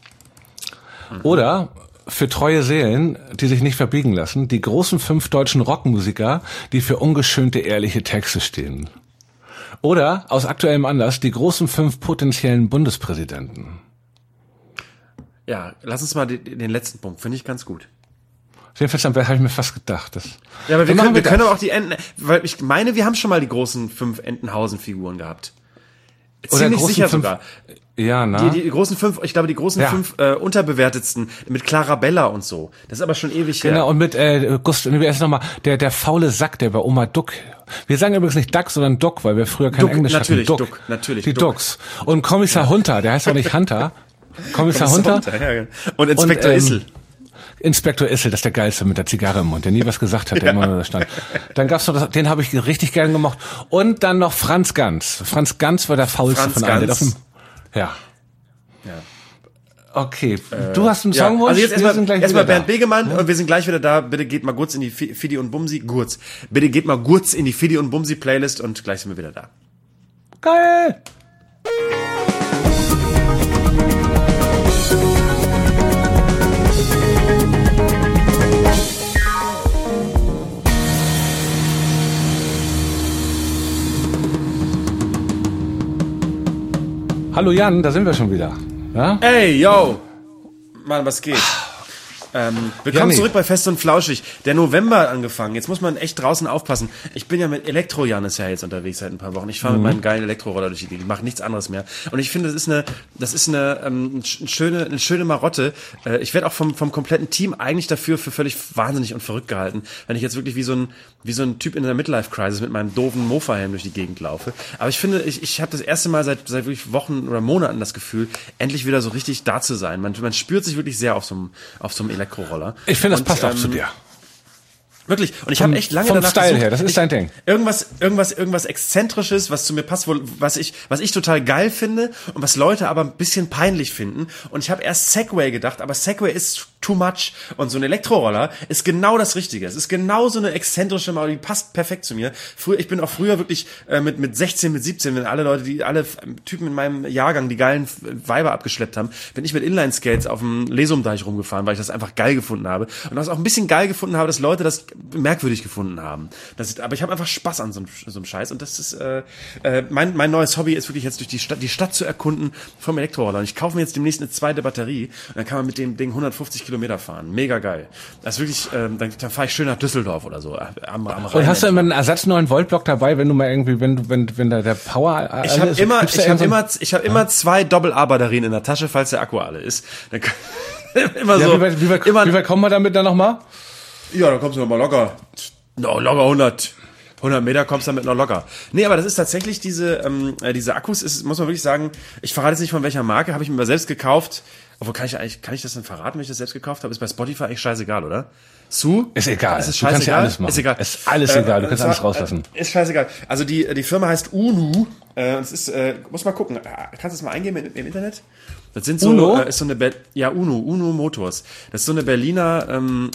Mhm. Oder für treue Seelen, die sich nicht verbiegen lassen, die großen fünf deutschen Rockmusiker, die für ungeschönte, ehrliche Texte stehen. Oder, aus aktuellem Anlass, die großen fünf potenziellen Bundespräsidenten.
Ja, lass uns mal den, den letzten Punkt, finde ich ganz gut.
Jedenfalls habe ich mir fast gedacht. Das
ja, aber wir können, wir können aber auch die Enten, weil ich meine, wir haben schon mal die großen fünf Entenhausen-Figuren gehabt. Ziemlich sicher
fünf,
sogar.
Ja, na?
Die, die großen fünf, ich glaube, die großen
ja.
fünf äh, unterbewertetsten mit Clarabella und so. Das ist aber schon ewig
genau,
her.
und mit äh, Gustav, wie heißt nochmal, der, der faule Sack, der bei Oma Duck. Wir sagen übrigens nicht Duck, sondern Duck, weil wir früher kein
Duck,
Englisch
natürlich,
hatten. Duck,
Duck, natürlich.
Die
Duck.
Ducks. Und Kommissar Hunter, der heißt doch nicht Hunter. Kommissar, Kommissar Hunter.
Hunter ja, und Inspektor
und, ähm,
Issel.
Inspektor Issel, das ist der Geilste mit der Zigarre im Mund, der nie was gesagt hat, der ja. immer nur da stand. Dann gab's noch das, den habe ich richtig gern gemocht. Und dann noch Franz Ganz. Franz Ganz war der faulste
Franz
von allen.
Ganz.
Ja.
Ja.
Okay, äh, du hast einen Songwunsch.
Ja. Also jetzt erstmal erstmal Bernd
da.
Begemann ja. und wir sind gleich wieder da. Bitte geht mal kurz in die Fidi und Bumsi, kurz. Bitte geht mal kurz in die Fidi und Bumsi Playlist und gleich sind wir wieder da.
Geil! Hallo Jan, da sind wir schon wieder. Ja?
Ey, yo! Mann, was geht? Ähm, willkommen
Janni.
zurück bei Fest und Flauschig. Der November hat angefangen. Jetzt muss man echt draußen aufpassen. Ich bin ja mit Elektro-Jan ist ja jetzt unterwegs seit ein paar Wochen. Ich fahre mhm. mit meinem geilen Elektroroller durch die Gegend. Ich mache nichts anderes mehr. Und ich finde, das ist eine, das ist eine, ähm, eine schöne, eine schöne Marotte. Äh, ich werde auch vom, vom kompletten Team eigentlich dafür für völlig wahnsinnig und verrückt gehalten, wenn ich jetzt wirklich wie so ein, wie so ein Typ in einer Midlife-Crisis mit meinem doofen Mofa-Helm durch die Gegend laufe. Aber ich finde, ich, ich habe das erste Mal seit, seit wirklich Wochen oder Monaten das Gefühl, endlich wieder so richtig da zu sein. Man, man spürt sich wirklich sehr auf so einem, auf so einem Elektroroller.
Ich finde, das
und,
passt
ähm,
auch zu dir.
Wirklich. Und ich habe echt lange
vom
danach
Style
gesucht,
her, das ist
ich,
dein Ding.
Irgendwas, irgendwas, irgendwas Exzentrisches, was zu mir passt, wo, was ich, was ich total geil finde und was Leute aber ein bisschen peinlich finden. Und ich habe erst Segway gedacht, aber Segway ist too much. Und so ein Elektroroller ist genau das Richtige. Es ist genau so eine exzentrische Maus, die passt perfekt zu mir. Früher, ich bin auch früher wirklich äh, mit mit sechzehn, mit siebzehn, wenn alle Leute, die alle Typen in meinem Jahrgang die geilen Weiber abgeschleppt haben, bin ich mit Inline-Skates auf dem Lesumdeich rumgefahren, weil ich das einfach geil gefunden habe. Und was auch ein bisschen geil gefunden habe, dass Leute das merkwürdig gefunden haben. Das ist, aber ich habe einfach Spaß an so einem, so einem Scheiß. Und das ist äh, äh, mein mein neues Hobby ist wirklich jetzt durch die Stadt die Stadt zu erkunden vom Elektroroller. Und ich kaufe mir jetzt demnächst eine zweite Batterie und dann kann man mit dem Ding hundertfünfzig Kilometer fahren. Mega geil. Das ist wirklich, ähm, dann, dann fahre ich schön nach Düsseldorf oder so. Am, am
Und hast du immer einen Ersatz neun Volt Block dabei, wenn du mal irgendwie, wenn du, wenn, wenn da der Power.
Ich habe immer, ich habe immer, ich habe immer zwei Doppel-A-Batterien in der Tasche, falls der Akku alle ist. Dann kann, immer
ja,
so.
Wie weit, wie weit,
immer,
wie weit kommen wir damit dann nochmal?
Ja, da kommst du noch mal locker. No, locker hundert. hundert Meter kommst du damit noch locker. Nee, aber das ist tatsächlich diese, ähm, diese Akkus, ist, muss man wirklich sagen, ich verrate jetzt nicht von welcher Marke, habe ich mir mal selbst gekauft. Obwohl, kann ich eigentlich, kann ich das denn verraten, wenn ich das selbst gekauft habe? Ist bei Spotify eigentlich scheißegal, oder? Su?
Ist egal.
Ist es
du kannst ja
scheißegal?
alles machen.
Ist egal.
Ist alles
äh,
egal, du kannst
zwar,
alles rauslassen.
Äh, ist scheißegal. Also die, die Firma heißt Unu, äh, es ist, äh, muss mal gucken, kannst du das mal eingeben im, im Internet? Das sind so,
Uno?
Äh, ist so eine, Be- ja, Uno, Uno Motors. Das ist so eine Berliner, ähm,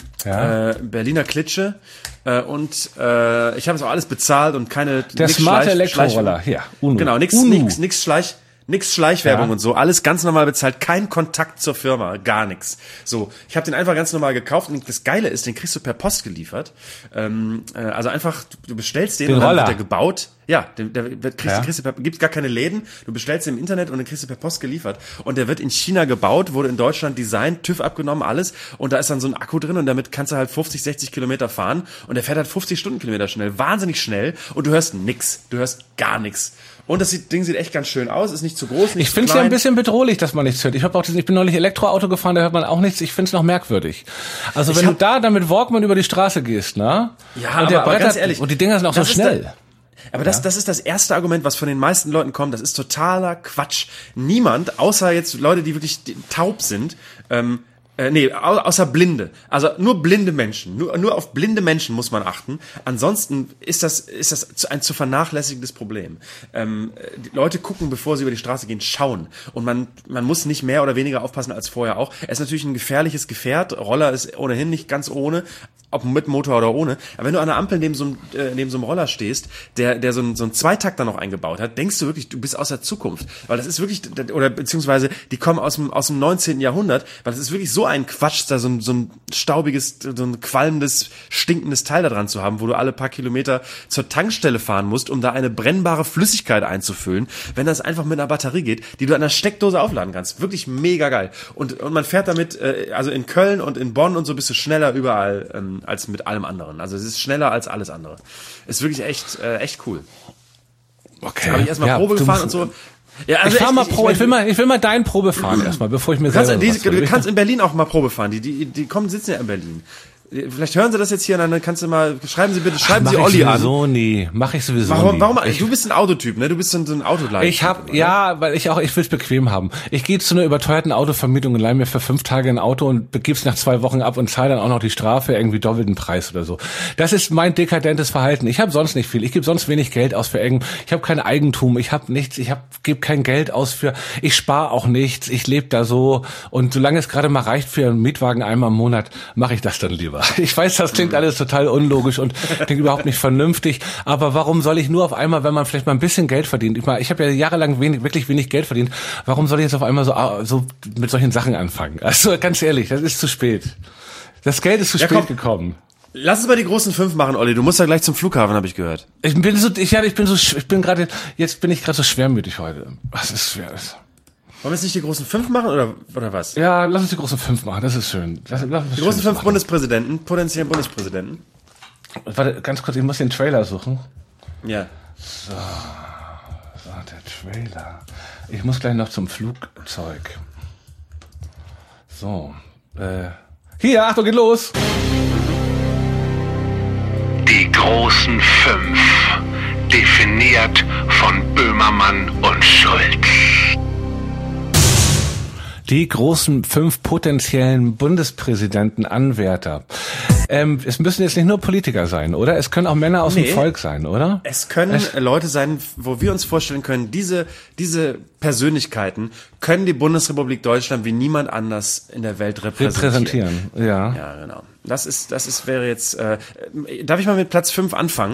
Ja.
Äh, Berliner Klitsche äh, und äh, ich habe es auch alles bezahlt und keine
Der
nix
smarte
Schleich-
Elektroroller,
Schleich-
hier, Uno.
Genau, nix
Uno.
nix nix Schleich nix Schleichwerbung
Ja.
und so, alles ganz normal bezahlt, kein Kontakt zur Firma, gar nichts. So, ich habe den einfach ganz normal gekauft und das Geile ist, den kriegst du per Post geliefert. Ähm, äh, also einfach, du bestellst den,
Den
und dann
Roller.
wird der gebaut. Ja, den, der wird, kriegst,
Ja.
kriegst du per, gibt's gar keine Läden, du bestellst den im Internet und dann kriegst du per Post geliefert. Und der wird in China gebaut, wurde in Deutschland designt, TÜV abgenommen, alles. Und da ist dann so ein Akku drin und damit kannst du halt fünfzig, sechzig Kilometer fahren und der fährt halt fünfzig Stundenkilometer schnell, wahnsinnig schnell und du hörst nix, du hörst gar nichts. Und das sieht, Ding sieht echt ganz schön aus, ist nicht zu groß, nicht
Ich
zu
finde es
klein.
ja ein bisschen bedrohlich, dass man nichts hört. Ich habe auch diesen, ich bin neulich Elektroauto gefahren, da hört man auch nichts. Ich finde es noch merkwürdig. Also
Ich
wenn
hab-
du da dann mit Walkman über die Straße gehst, ne?
Ja,
und der
aber- aber ganz
brettert-
ehrlich,
und die Dinger sind auch so
das ist
schnell.
da- Aber das, das ist das erste Argument, was von den meisten Leuten kommt. Das ist totaler Quatsch. Niemand, außer jetzt Leute, die wirklich taub sind, ähm, äh, nee, au- außer Blinde. Also nur blinde Menschen. Nur, nur auf blinde Menschen muss man achten. Ansonsten ist das, ist das zu- ein zu vernachlässigendes Problem. Ähm, die Leute gucken, bevor sie über die Straße gehen, schauen. Und man, man muss nicht mehr oder weniger aufpassen als vorher auch. Er ist natürlich ein gefährliches Gefährt. Roller ist ohnehin nicht ganz ohne. Ob mit Motor oder ohne. Aber wenn du an der Ampel neben so einem, äh, neben so einem Roller stehst, der, der so einen, so einen Zweitakter noch eingebaut hat, denkst du wirklich, du bist aus der Zukunft. Weil das ist wirklich, oder beziehungsweise, die kommen aus dem, aus dem neunzehnten Jahrhundert, weil das ist wirklich so ein Quatsch, da so ein, so ein staubiges, so ein qualmendes, stinkendes Teil da dran zu haben, wo du alle paar Kilometer zur Tankstelle fahren musst, um da eine brennbare Flüssigkeit einzufüllen, wenn das einfach mit einer Batterie geht, die du an der Steckdose aufladen kannst. Wirklich mega geil. Und, und man fährt damit, äh, also in Köln und in Bonn und so bist du schneller überall, ähm, als mit allem anderen. Also es ist schneller als alles andere. Ist wirklich echt, äh, echt cool.
Okay.
Habe ich erstmal
ja,
Probe gefahren und so. Ja, also
ich fahr
echt,
mal
ich,
Probe,
ich,
ich will mal, ich will mal dein Probe fahren erstmal, bevor ich mir
du kannst,
selber
die,
was
du kannst in Berlin auch mal Probe fahren. Die, die, die kommen, sitzen ja in Berlin. Vielleicht hören Sie das jetzt hier und dann kannst du mal, schreiben Sie bitte, schreiben
Ach,
Sie
mach
Olli
ich
an.
sowieso nie. Mach ich sowieso
Warum,
nie.
warum,
ich,
du bist ein Autotyp, ne? Du bist so ein, so ein Autoleiter.
Ich hab, ja, weil ich auch, ich will's bequem haben. Ich gehe zu einer überteuerten Autovermietung und leih mir für fünf Tage ein Auto und begib's nach zwei Wochen ab und zahle dann auch noch die Strafe, irgendwie doppelten Preis oder so. Das ist mein dekadentes Verhalten. Ich habe sonst nicht viel. Ich gebe sonst wenig Geld aus für irgend. Ich habe kein Eigentum. Ich habe nichts. Ich habe gebe kein Geld aus für. Ich spare auch nichts. Ich lebe da so und solange es gerade mal reicht für einen Mietwagen einmal im Monat, mache ich das dann lieber. Ich weiß, das klingt alles total unlogisch und klingt überhaupt nicht vernünftig. Aber warum soll ich nur auf einmal, wenn man vielleicht mal ein bisschen Geld verdient, ich, ich habe ja jahrelang wenig, wirklich wenig Geld verdient, warum soll ich jetzt auf einmal so, so mit solchen Sachen anfangen? Also ganz ehrlich, das ist zu spät. Das Geld ist zu
ja,
spät
komm.
gekommen.
Lass uns mal die großen fünf machen, Olli. Du musst ja gleich zum Flughafen, habe ich gehört.
Ich bin so, ich, ja, ich bin so, ich bin gerade, jetzt bin ich gerade so schwermütig heute. Was ist schwer?
Wollen wir jetzt nicht die großen fünf machen oder oder was?
Ja, lass uns die großen fünf machen. Das ist schön. Lass, lass uns
die großen fünf
machen.
Bundespräsidenten, potenziellen Bundespräsidenten.
Warte, ganz kurz, ich muss den Trailer suchen.
Ja.
So, so der Trailer. Ich muss gleich noch zum Flugzeug. So, äh, hier, Achtung, geht los.
Die großen fünf, definiert von Böhmermann und Schulz.
Die großen fünf potenziellen Bundespräsidentenanwärter. Ähm, es müssen jetzt nicht nur Politiker sein, oder? Es können auch Männer aus nee. dem Volk sein, oder?
Es können
es
Leute sein, wo wir uns vorstellen können, diese, diese Persönlichkeiten können die Bundesrepublik Deutschland wie niemand anders in der Welt repräsentieren.
Repräsentieren, ja.
Ja, genau. Das ist, das ist, wäre jetzt, äh, darf ich mal mit Platz fünf anfangen?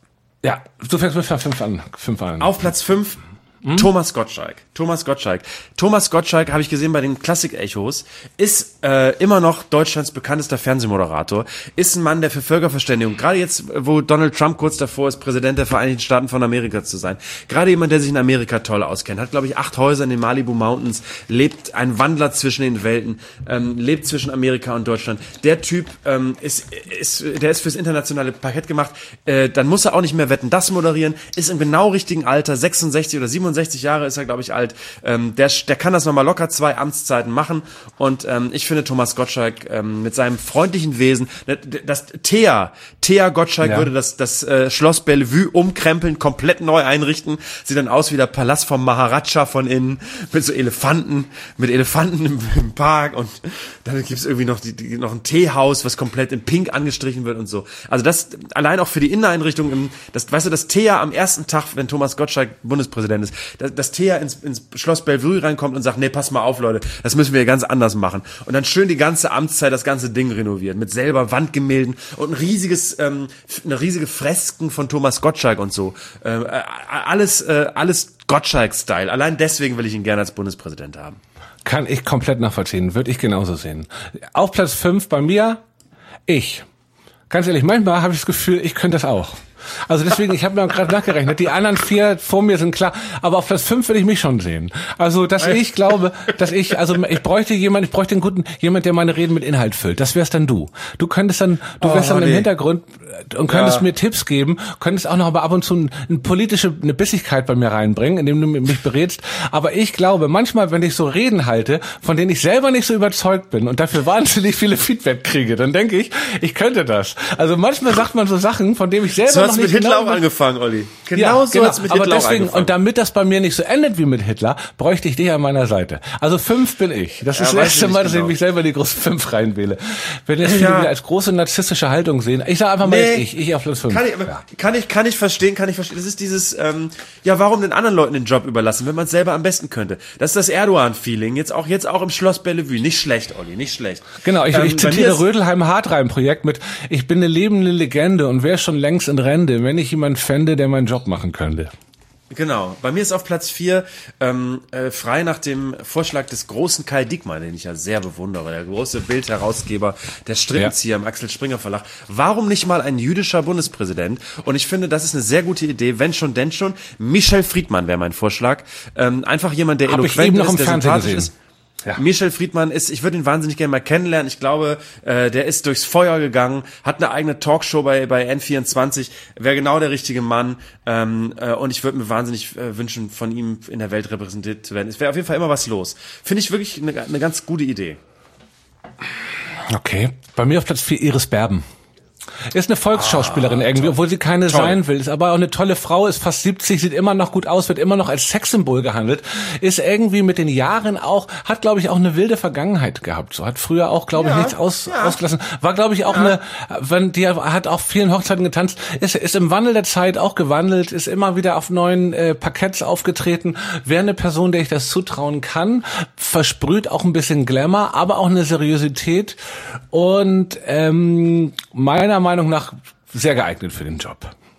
Ja, du fängst mit fünf an. Fünf an.
Auf Platz fünf. Hm? Thomas Gottschalk. Thomas Gottschalk. Thomas Gottschalk, habe ich gesehen bei den Klassik-Echos, ist äh, immer noch Deutschlands bekanntester Fernsehmoderator, ist ein Mann, der für Völkerverständigung, gerade jetzt, wo Donald Trump kurz davor ist, Präsident der Vereinigten Staaten von Amerika zu sein, gerade jemand, der sich in Amerika toll auskennt, hat, glaube ich, acht Häuser in den Malibu Mountains, lebt ein Wandler zwischen den Welten, ähm, lebt zwischen Amerika und Deutschland. Der Typ ähm, ist, ist, der ist fürs internationale Parkett gemacht, äh, dann muss er auch nicht mehr Wetten, das moderieren, ist im genau richtigen Alter, sechsundsechzig oder siebenundsechzig Jahre ist er, glaube ich, alt. Ähm, der, der kann das nochmal locker zwei Amtszeiten machen. Und ähm, ich finde, Thomas Gottschalk ähm, mit seinem freundlichen Wesen, das Thea, Thea Gottschalk ja. würde das, das äh, Schloss Bellevue umkrempeln, komplett neu einrichten. Sieht dann aus wie der Palast vom Maharaja von innen, mit so Elefanten, mit Elefanten im, im Park. Und dann gibt's irgendwie noch, die, die, noch ein Teehaus, was komplett in Pink angestrichen wird und so. Also das, allein auch für die Inneneinrichtung, im, das, weißt du, das Thea am ersten Tag, wenn Thomas Gottschalk Bundespräsident ist, dass, dass Thea ins, ins Schloss Bellevue reinkommt und sagt, nee, pass mal auf, Leute, das müssen wir ganz anders machen. Und dann schön die ganze Amtszeit das ganze Ding renovieren, mit selber Wandgemälden und ein riesiges, ähm, eine riesige Fresken von Thomas Gottschalk und so. Äh, alles, äh, alles Gottschalk-Style. Allein deswegen will ich ihn gerne als Bundespräsident haben.
Kann ich komplett nachvollziehen, würde ich genauso sehen. Auf Platz fünf bei mir, ich. Ganz ehrlich, manchmal habe ich das Gefühl, ich könnte das auch. Also deswegen, ich habe mir gerade nachgerechnet, die anderen vier vor mir sind klar, aber auf Platz fünf will ich mich schon sehen. Also, dass ich glaube, dass ich, also ich bräuchte jemanden, ich bräuchte einen guten, jemand, der meine Reden mit Inhalt füllt. Das wärst dann du. Du könntest dann, du wärst oh, dann nee. im Hintergrund und könntest ja. mir Tipps geben, könntest auch noch aber ab und zu eine politische, eine Bissigkeit bei mir reinbringen, indem du mich berätst. Aber ich glaube, manchmal, wenn ich so Reden halte, von denen ich selber nicht so überzeugt bin und dafür wahnsinnig viele Feedback kriege, dann denke ich, ich könnte das. Also manchmal sagt man so Sachen, von denen ich selber
so
noch
mit Hitler auch angefangen, Olli. Genau
ja,
so
genau.
hat's mit
Aber
Hitler
deswegen,
auch angefangen.
und damit das bei mir nicht so endet wie mit Hitler, bräuchte ich dich an meiner Seite. Also fünf bin ich. Das
ja,
ist das erste Mal, dass
genau.
ich mich selber die großen fünf reinwähle. Wenn jetzt viele
ja.
wieder als große narzisstische Haltung sehen, ich sage einfach mal
nee.
jetzt ich, ich auf Platz fünf.
Kann ich, ja. kann ich, kann ich verstehen, kann ich verstehen. Das ist dieses, ähm, ja, warum den anderen Leuten den Job überlassen, wenn man es selber am besten könnte. Das ist das Erdogan-Feeling. Jetzt auch, jetzt auch im Schloss Bellevue. Nicht schlecht, Olli, nicht schlecht.
Genau, ich,
ähm,
ich zitiere Rödelheim-Hartreim-Projekt mit, ich bin eine lebende Legende und wäre schon längst in Rente, wenn ich jemand fände, der meinen Job machen könnte.
Genau. Bei mir ist auf Platz vier ähm, äh, frei nach dem Vorschlag des großen Kai Diekmann, den ich ja sehr bewundere, der große Bildherausgeber, der Strippenzieher ja. im Axel Springer Verlag. Warum nicht mal ein jüdischer Bundespräsident? Und ich finde, das ist eine sehr gute Idee. Wenn schon, denn schon. Michel Friedmann wäre mein Vorschlag. Ähm, einfach jemand, der
Hab
eloquent
ich eben noch
ist,
im
der
Fernsehen
sympathisch
gesehen.
ist. Ja. Michel Friedmann ist, ich würde ihn wahnsinnig gerne mal kennenlernen. Ich glaube, äh, der ist durchs Feuer gegangen, hat eine eigene Talkshow bei bei N vierundzwanzig, wäre genau der richtige Mann. Ähm, äh, und ich würde mir wahnsinnig äh, wünschen, von ihm in der Welt repräsentiert zu werden. Es wäre auf jeden Fall immer was los. Finde ich wirklich eine, eine ganz gute Idee.
Okay, bei mir auf Platz vier Iris Berben. Ist eine Volksschauspielerin ah, irgendwie, toll. Obwohl sie keine toll. sein will. Ist aber auch eine tolle Frau, ist fast siebzig, sieht immer noch gut aus, wird immer noch als Sexsymbol gehandelt. Ist irgendwie mit den Jahren auch, hat glaube ich auch eine wilde Vergangenheit gehabt. So hat früher auch glaube ich ja, nichts aus, ja. ausgelassen. War glaube ich auch ja. eine, wenn die hat auf vielen Hochzeiten getanzt, ist, ist im Wandel der Zeit auch gewandelt, ist immer wieder auf neuen äh, Parketts aufgetreten. Wäre eine Person, der ich das zutrauen kann, versprüht auch ein bisschen Glamour, aber auch eine Seriosität und ähm, meiner Meinung nach sehr geeignet für den Job.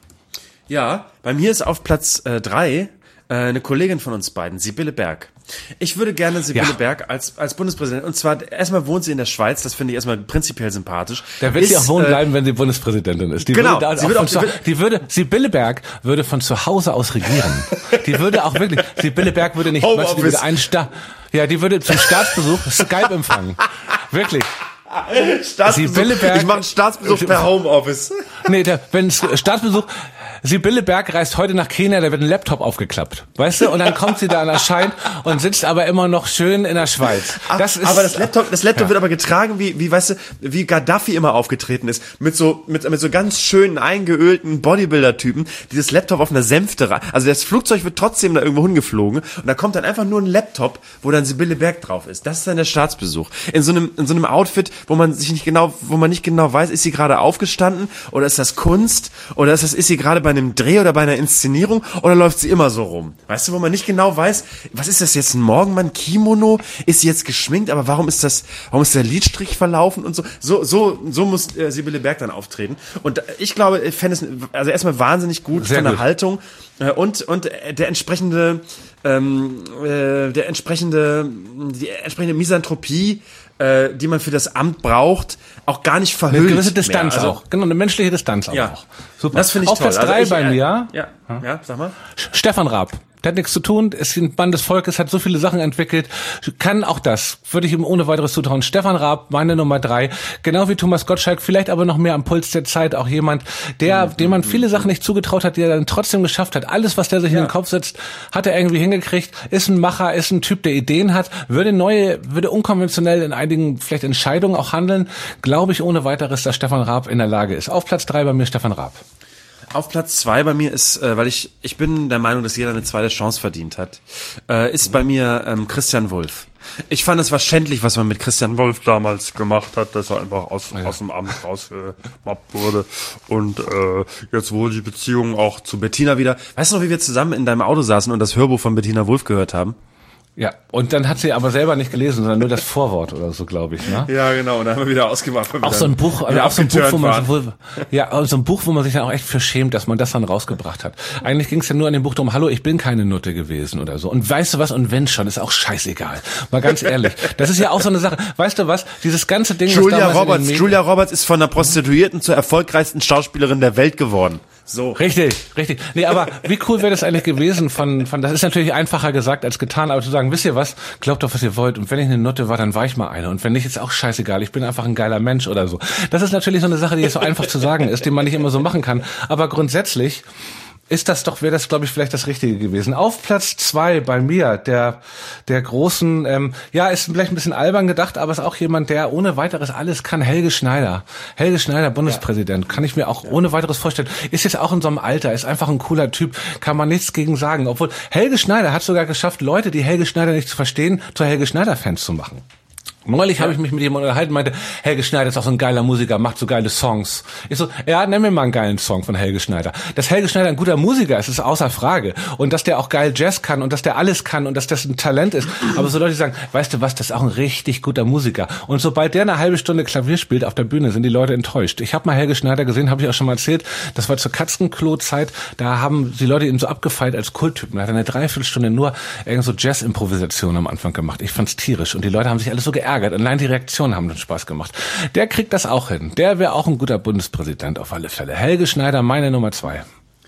Ja, bei mir ist auf Platz äh, drei äh, eine Kollegin von uns beiden, Sibylle Berg. Ich würde gerne Sibylle ja. Berg als als Bundespräsidentin, und zwar erstmal wohnt sie in der Schweiz, das finde ich erstmal prinzipiell sympathisch.
Da wird ist, sie auch wohnen bleiben, äh, wenn sie Bundespräsidentin ist. Die
genau,
würde
sie würde auch,
zu, die würde Sibylle Berg würde von zu Hause aus regieren. Die würde auch wirklich, Sibylle Berg würde nicht, weißt, die würde einen Sta- ja, die würde zum Staatsbesuch Skype empfangen. Wirklich.
Staatsbesuch. Ich mache einen Staatsbesuch per Homeoffice.
Nee, der, wenn Staatsbesuch, Sibylle Berg reist heute nach Kenia, da wird ein Laptop aufgeklappt, weißt du? Und dann kommt sie da und erscheint und sitzt aber immer noch schön in der Schweiz.
Das ist, aber das Laptop, das Laptop ja. wird aber getragen, wie, wie, weißt du, wie Gaddafi immer aufgetreten ist, mit so, mit, mit so ganz schönen eingeölten Bodybuilder-Typen, die das Laptop auf einer Sänfte, also das Flugzeug wird trotzdem da irgendwo hingeflogen und da kommt dann einfach nur ein Laptop, wo dann Sibylle Berg drauf ist. Das ist dann der Staatsbesuch. In so einem, in so einem Outfit, wo man sich nicht genau, wo man nicht genau weiß, ist sie gerade aufgestanden oder ist das Kunst oder ist das, ist sie gerade bei einem Dreh oder bei einer Inszenierung oder läuft sie immer so rum? Weißt du, wo man nicht genau weiß, was ist das jetzt, ein Morgenmann, Kimono? Ist sie jetzt geschminkt, aber warum ist das, warum ist der Lidstrich verlaufen und so? So, so, so muss äh, Sibylle Berg dann auftreten. Und ich glaube, ich fände es, also erstmal wahnsinnig gut
Sehr
von der
gut.
Haltung äh, und, und der entsprechende, ähm, äh, der entsprechende, die entsprechende Misanthropie, äh, die man für das Amt braucht, auch gar nicht verhüllt.
Eine gewisse Distanz
also,
auch. Genau, eine menschliche Distanz auch.
Ja.
Super.
Das finde ich
Auf
toll.
Platz drei
also ich,
bei mir.
Ja, ja, ja, sag mal.
Stefan Raab. Der hat nichts zu tun, ist ein Mann des Volkes, hat so viele Sachen entwickelt, kann auch das, würde ich ihm ohne weiteres zutrauen. Stefan Raab, meine Nummer drei, genau wie Thomas Gottschalk, vielleicht aber noch mehr am Puls der Zeit, auch jemand, der, dem man viele Sachen nicht zugetraut hat, die er dann trotzdem geschafft hat. Alles, was der sich ja. in den Kopf setzt, hat er irgendwie hingekriegt, ist ein Macher, ist ein Typ, der Ideen hat, würde neue, würde unkonventionell in einigen vielleicht Entscheidungen auch handeln, glaube ich ohne weiteres, dass Stefan Raab in der Lage ist. Auf Platz drei bei mir Stefan Raab.
Auf Platz zwei bei mir ist, äh, weil ich ich bin der Meinung, dass jeder eine zweite Chance verdient hat, äh, ist bei mir ähm, Christian Wulff. Ich fand, es war schändlich, was man mit Christian Wulff damals gemacht hat, dass er einfach aus, ja. aus dem Amt rausgemobbt wurde. Und äh, jetzt wohl die Beziehung auch zu Bettina wieder. Weißt du noch, wie wir zusammen in deinem Auto saßen und das Hörbuch von Bettina Wulff gehört haben?
Ja, und dann hat sie aber selber nicht gelesen, sondern nur das Vorwort oder so, glaube ich, ne?
Ja, genau, und dann haben wir wieder ausgemacht.
Auch so ein Buch, also auch so ein Buch, wo man, wo, ja, so ein Buch, wo man sich dann auch echt für schämt, dass man das dann rausgebracht hat. Eigentlich ging es ja nur an dem Buch darum, hallo, ich bin keine Nutte gewesen oder so. Und weißt du was, und wenn schon, ist auch scheißegal. Mal ganz ehrlich. Das ist ja auch so eine Sache. Weißt du was, dieses ganze Ding,
Julia Roberts, Julia Roberts ist von der Prostituierten zur erfolgreichsten Schauspielerin der Welt geworden. So.
Richtig, richtig. Nee, aber wie cool wäre das eigentlich gewesen von, von, das ist natürlich einfacher gesagt als getan, aber zu sagen, wisst ihr was, glaubt doch, was ihr wollt, und wenn ich eine Nutte war, dann war ich mal eine, und wenn nicht, ist auch scheißegal, ich bin einfach ein geiler Mensch oder so. Das ist natürlich so eine Sache, die jetzt so einfach zu sagen ist, die man nicht immer so machen kann, aber grundsätzlich ist das doch, wäre das, glaube ich, vielleicht das Richtige gewesen. Auf Platz zwei bei mir, der der großen, ähm, ja, ist vielleicht ein bisschen albern gedacht, aber ist auch jemand, der ohne weiteres alles kann. Helge Schneider. Helge Schneider, Bundespräsident, ja. Kann ich mir auch ja. ohne weiteres vorstellen. Ist jetzt auch in so einem Alter, ist einfach ein cooler Typ, kann man nichts gegen sagen. Obwohl, Helge Schneider hat sogar geschafft, Leute, die Helge Schneider nicht zu verstehen, zu Helge Schneider-Fans zu machen. Neulich ja. habe ich mich mit jemandem unterhalten, meinte, Helge Schneider ist auch so ein geiler Musiker, macht so geile Songs. Ich so, ja, nenn mir mal einen geilen Song von Helge Schneider. Dass Helge Schneider ein guter Musiker ist, ist außer Frage. Und dass der auch geil Jazz kann und dass der alles kann und dass das ein Talent ist. Aber so Leute, die sagen, weißt du was, das ist auch ein richtig guter Musiker. Und sobald der eine halbe Stunde Klavier spielt auf der Bühne, sind die Leute enttäuscht. Ich habe mal Helge Schneider gesehen, habe ich auch schon mal erzählt, das war zur Katzenklo-Zeit, da haben die Leute ihn so abgefeilt als Kulttypen. Da hat er eine Dreiviertelstunde nur irgend so Jazz-Improvisation am Anfang gemacht. Ich fand's tierisch und die Leute haben sich alles so geärgert. Allein die Reaktion haben den Spaß gemacht. Der kriegt das auch hin. Der wäre auch ein guter Bundespräsident auf alle Fälle. Helge Schneider, meine Nummer zwei.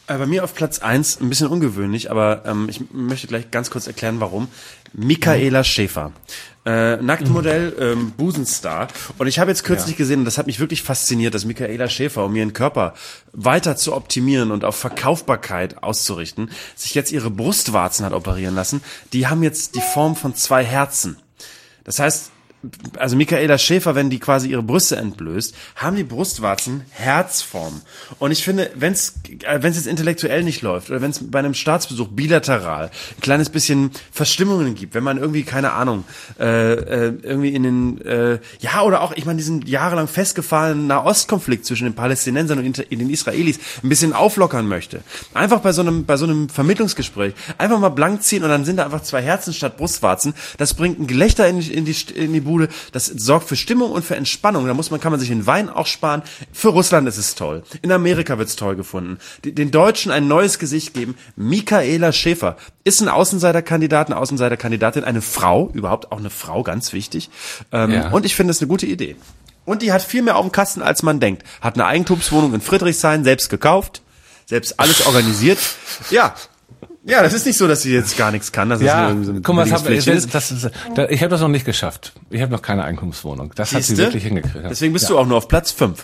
Bei mir auf Platz eins, ein bisschen ungewöhnlich, aber ähm, ich möchte gleich ganz kurz erklären, warum. Michaela Schäfer. Äh, Nacktmodell, ähm, Busenstar. Und ich habe jetzt kürzlich ja. gesehen, und das hat mich wirklich fasziniert, dass Michaela Schäfer, um ihren Körper weiter zu optimieren und auf Verkaufbarkeit auszurichten, sich jetzt ihre Brustwarzen hat operieren lassen. Die haben jetzt die Form von zwei Herzen. Das heißt, also Michaela Schäfer, wenn die quasi ihre Brüste entblößt, haben die Brustwarzen Herzform. Und ich finde, wenn es wenn es jetzt intellektuell nicht läuft oder wenn es bei einem Staatsbesuch bilateral ein kleines bisschen Verstimmungen gibt, wenn man irgendwie, keine Ahnung, äh, äh, irgendwie in den, äh, ja, oder auch, ich meine, diesen jahrelang festgefahrenen Nahostkonflikt zwischen den Palästinensern und den Israelis ein bisschen auflockern möchte. Einfach bei so einem, bei so einem Vermittlungsgespräch einfach mal blank ziehen und dann sind da einfach zwei Herzen statt Brustwarzen. Das bringt ein Gelächter in die, in die, in die Bude. Das sorgt für Stimmung und für Entspannung. Da muss man, kann man sich den Wein auch sparen. Für Russland ist es toll. In Amerika wird's toll gefunden. Die, den Deutschen ein neues Gesicht geben. Michaela Schäfer ist ein Außenseiterkandidat, eine Außenseiterkandidatin, eine Frau, überhaupt auch eine Frau, ganz wichtig. Ähm, ja. Und ich finde es eine gute Idee. Und die hat viel mehr auf dem Kasten, als man denkt. Hat eine Eigentumswohnung in Friedrichshain, selbst gekauft, selbst alles organisiert. Ja. Ja, das ist nicht so, dass sie jetzt gar nichts kann. Das
ja,
ist so
guck mal, das hab, das, das, das, das, ich habe das noch nicht geschafft. Ich habe noch keine Einkommenswohnung. Das Siehste? Hat sie wirklich hingekriegt.
Deswegen bist
ja.
du auch nur auf Platz fünf.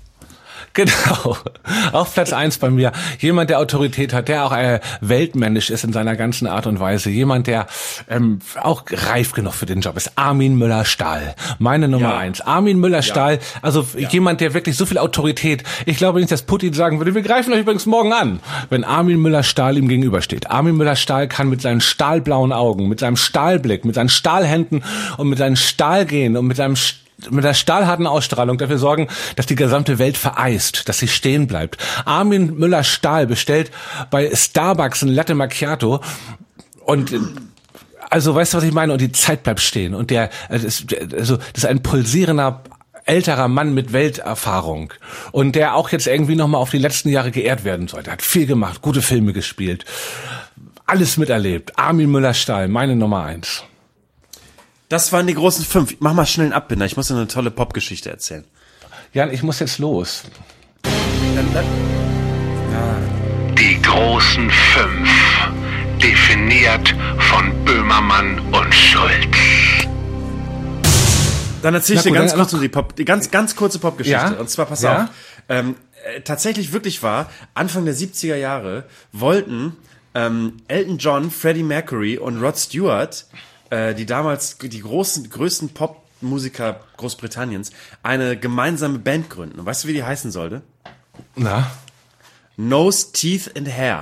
Genau. Auf Platz eins bei mir. Jemand, der Autorität hat, der auch äh, weltmännisch ist in seiner ganzen Art und Weise. Jemand, der ähm, auch reif genug für den Job ist. Armin Müller-Stahl. Meine Nummer ja. eins. Armin Müller-Stahl. Ja. Also ja. jemand, der wirklich so viel Autorität. Ich glaube nicht, dass Putin sagen würde, wir greifen euch übrigens morgen an, wenn Armin Müller-Stahl ihm gegenübersteht. Armin Müller-Stahl kann mit seinen stahlblauen Augen, mit seinem Stahlblick, mit seinen Stahlhänden und mit seinen Stahlgehen und mit seinem mit der stahlharten Ausstrahlung dafür sorgen, dass die gesamte Welt vereist, dass sie stehen bleibt. Armin Müller-Stahl bestellt bei Starbucks ein Latte Macchiato und also weißt du, was ich meine? Und die Zeit bleibt stehen und der also das ist ein pulsierender älterer Mann mit Welterfahrung und der auch jetzt irgendwie nochmal auf die letzten Jahre geehrt werden sollte. Er hat viel gemacht, gute Filme gespielt, alles miterlebt. Armin Müller-Stahl, meine Nummer eins.
Das waren die großen fünf. Mach mal schnell einen Abbinder. Ich muss dir eine tolle Popgeschichte erzählen.
Jan, ich muss jetzt los.
Dann, dann, ja.
Die großen fünf. Definiert von Böhmermann und Schulz.
Dann erzähle ich dir ganz kurz die Pop, die ganz, ganz kurze Popgeschichte. Ja? Und zwar, pass ja? auf. Ähm, äh, tatsächlich wirklich war, Anfang der siebziger Jahre wollten ähm, Elton John, Freddie Mercury und Rod Stewart, die damals die großen, größten Popmusiker Großbritanniens, eine gemeinsame Band gründen. Und weißt du, wie die heißen sollte?
Na?
Nose, Teeth and Hair.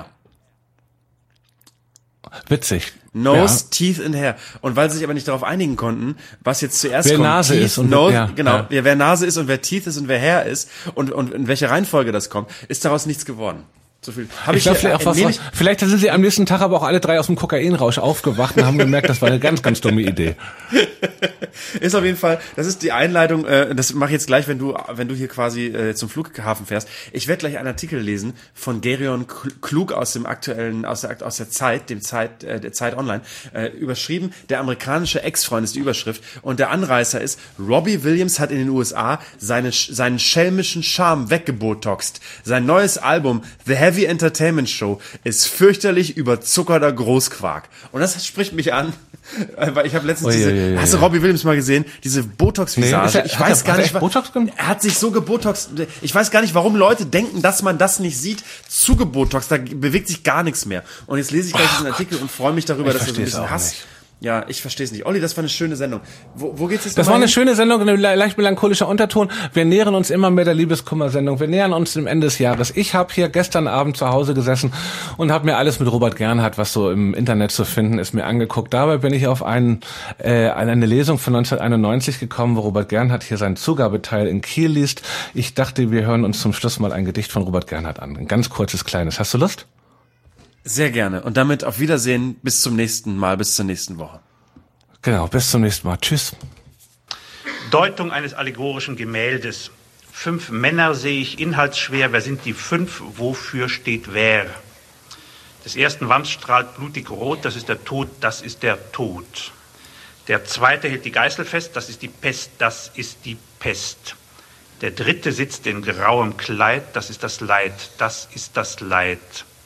Witzig.
Nose,
ja.
Teeth and Hair. Und weil sie sich aber nicht darauf einigen konnten, was jetzt zuerst
wer
kommt.
Nase
Teeth,
ist und
Nose,
ja,
genau,
ja.
Ja, wer Nase ist und wer Teeth ist und wer Hair ist und, und in welche Reihenfolge das kommt, ist daraus nichts geworden. So viel. Hab
ich
ich
glaube, vielleicht, was, vielleicht sind sie am nächsten Tag aber auch alle drei aus dem Kokainrausch aufgewacht und haben gemerkt, das war eine ganz, ganz dumme Idee.
Ist auf jeden Fall, das ist die Einleitung, äh, das mache ich jetzt gleich, wenn du wenn du hier quasi äh, zum Flughafen fährst. Ich werde gleich einen Artikel lesen von Gerion Klug aus dem aktuellen, aus der, aus der Zeit, dem Zeit, äh, der Zeit Online, äh, überschrieben, der amerikanische Ex-Freund ist die Überschrift und der Anreißer ist, Robbie Williams hat in den U S A seine, seinen schelmischen Charme weggebotoxt. Sein neues Album, The Heavy Entertainment Show, ist fürchterlich überzuckerter Großquark. Und das spricht mich an, weil ich habe letztens
oh,
diese,
ja, ja, ja,
hast du Robbie Williams mal gesehen? Diese Botox-Visage.
Nee,
ich weiß gar nicht,
Botox
er hat sich so gebotox, ich weiß gar nicht, warum Leute denken, dass man das nicht sieht. Zugebotox, da bewegt sich gar nichts mehr. Und jetzt lese ich gleich oh, diesen Artikel und freue mich darüber, dass er so ein bisschen Hass. Nicht. Ja, ich verstehe es nicht. Olli, das war eine schöne Sendung. Wo, wo geht's jetzt?
Das war eine schöne Sendung, ein leicht melancholischer Unterton. Wir nähern uns immer mehr der Liebeskummer-Sendung. Wir nähern uns dem Ende des Jahres. Ich habe hier gestern Abend zu Hause gesessen und habe mir alles mit Robert Gernhardt, was so im Internet zu finden ist, mir angeguckt. Dabei bin ich auf einen, äh, eine Lesung von neunzehnhunderteinundneunzig gekommen, wo Robert Gernhardt hier seinen Zugabeteil in Kiel liest. Ich dachte, wir hören uns zum Schluss mal ein Gedicht von Robert Gernhardt an. Ein ganz kurzes, kleines. Hast du Lust?
Sehr gerne. Und damit auf Wiedersehen. Bis zum nächsten Mal. Bis zur nächsten Woche.
Genau. Bis zum nächsten Mal. Tschüss.
Deutung eines allegorischen Gemäldes. Fünf Männer sehe ich inhaltsschwer. Wer sind die fünf? Wofür steht wer? Des ersten Wams strahlt blutig rot. Das ist der Tod. Das ist der Tod. Der zweite hält die Geißel fest. Das ist die Pest. Das ist die Pest. Der dritte sitzt in grauem Kleid. Das ist das Leid. Das ist das Leid.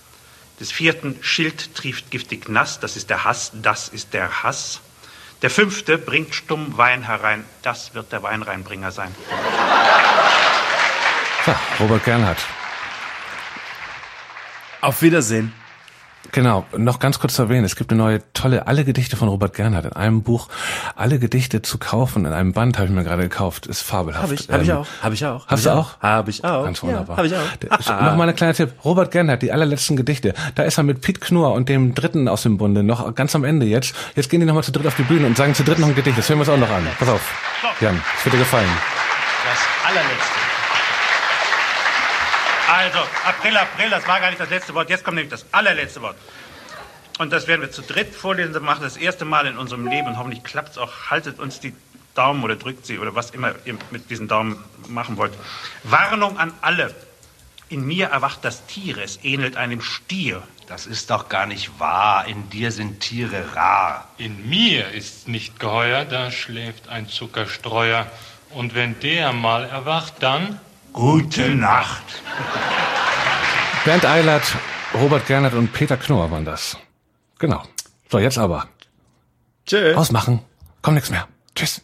Des vierten, Schild trieft giftig nass, das ist der Hass, das ist der Hass. Der fünfte, bringt stumm Wein herein, das wird der Weinreinbringer sein.
Ja, Robert Gernhardt.
Auf Wiedersehen.
Genau, noch ganz kurz zu erwähnen, es gibt eine neue tolle Alle Gedichte von Robert Gernhardt in einem Buch. Alle Gedichte zu kaufen in einem Band, habe ich mir gerade gekauft, ist fabelhaft.
Habe ich, hab ich auch. Habe ich auch.
Hast du auch?
Habe ich auch.
Ganz wunderbar.
Ja, habe ich auch.
Nochmal ein kleiner Tipp. Robert Gernhardt, die allerletzten Gedichte. Da ist er mit Piet Knorr und dem Dritten aus dem Bunde noch ganz am Ende jetzt. Jetzt gehen die nochmal zu dritt auf die Bühne und sagen zu dritt noch ein Gedicht. Das hören wir uns auch noch an. Pass auf, Jan, das wird dir gefallen.
Das allerletzte. Also, April, April, das war gar nicht das letzte Wort. Jetzt kommt nämlich das allerletzte Wort. Und das werden wir zu dritt vorlesen. Wir machen das erste Mal in unserem Leben. Und hoffentlich klappt es auch. Haltet uns die Daumen oder drückt sie oder was immer ihr mit diesen Daumen machen wollt. Warnung an alle. In mir erwacht das Tier. Es ähnelt einem Stier.
Das ist doch gar nicht wahr. In dir sind Tiere rar.
In mir ist's nicht geheuer. Da schläft ein Zuckerstreuer. Und wenn der mal erwacht, dann...
Gute Nacht.
Bernd Eilert, Robert Gernhardt und Peter Knorr waren das. Genau. So, jetzt aber.
Tschö.
Ausmachen. Kommt nichts mehr. Tschüss.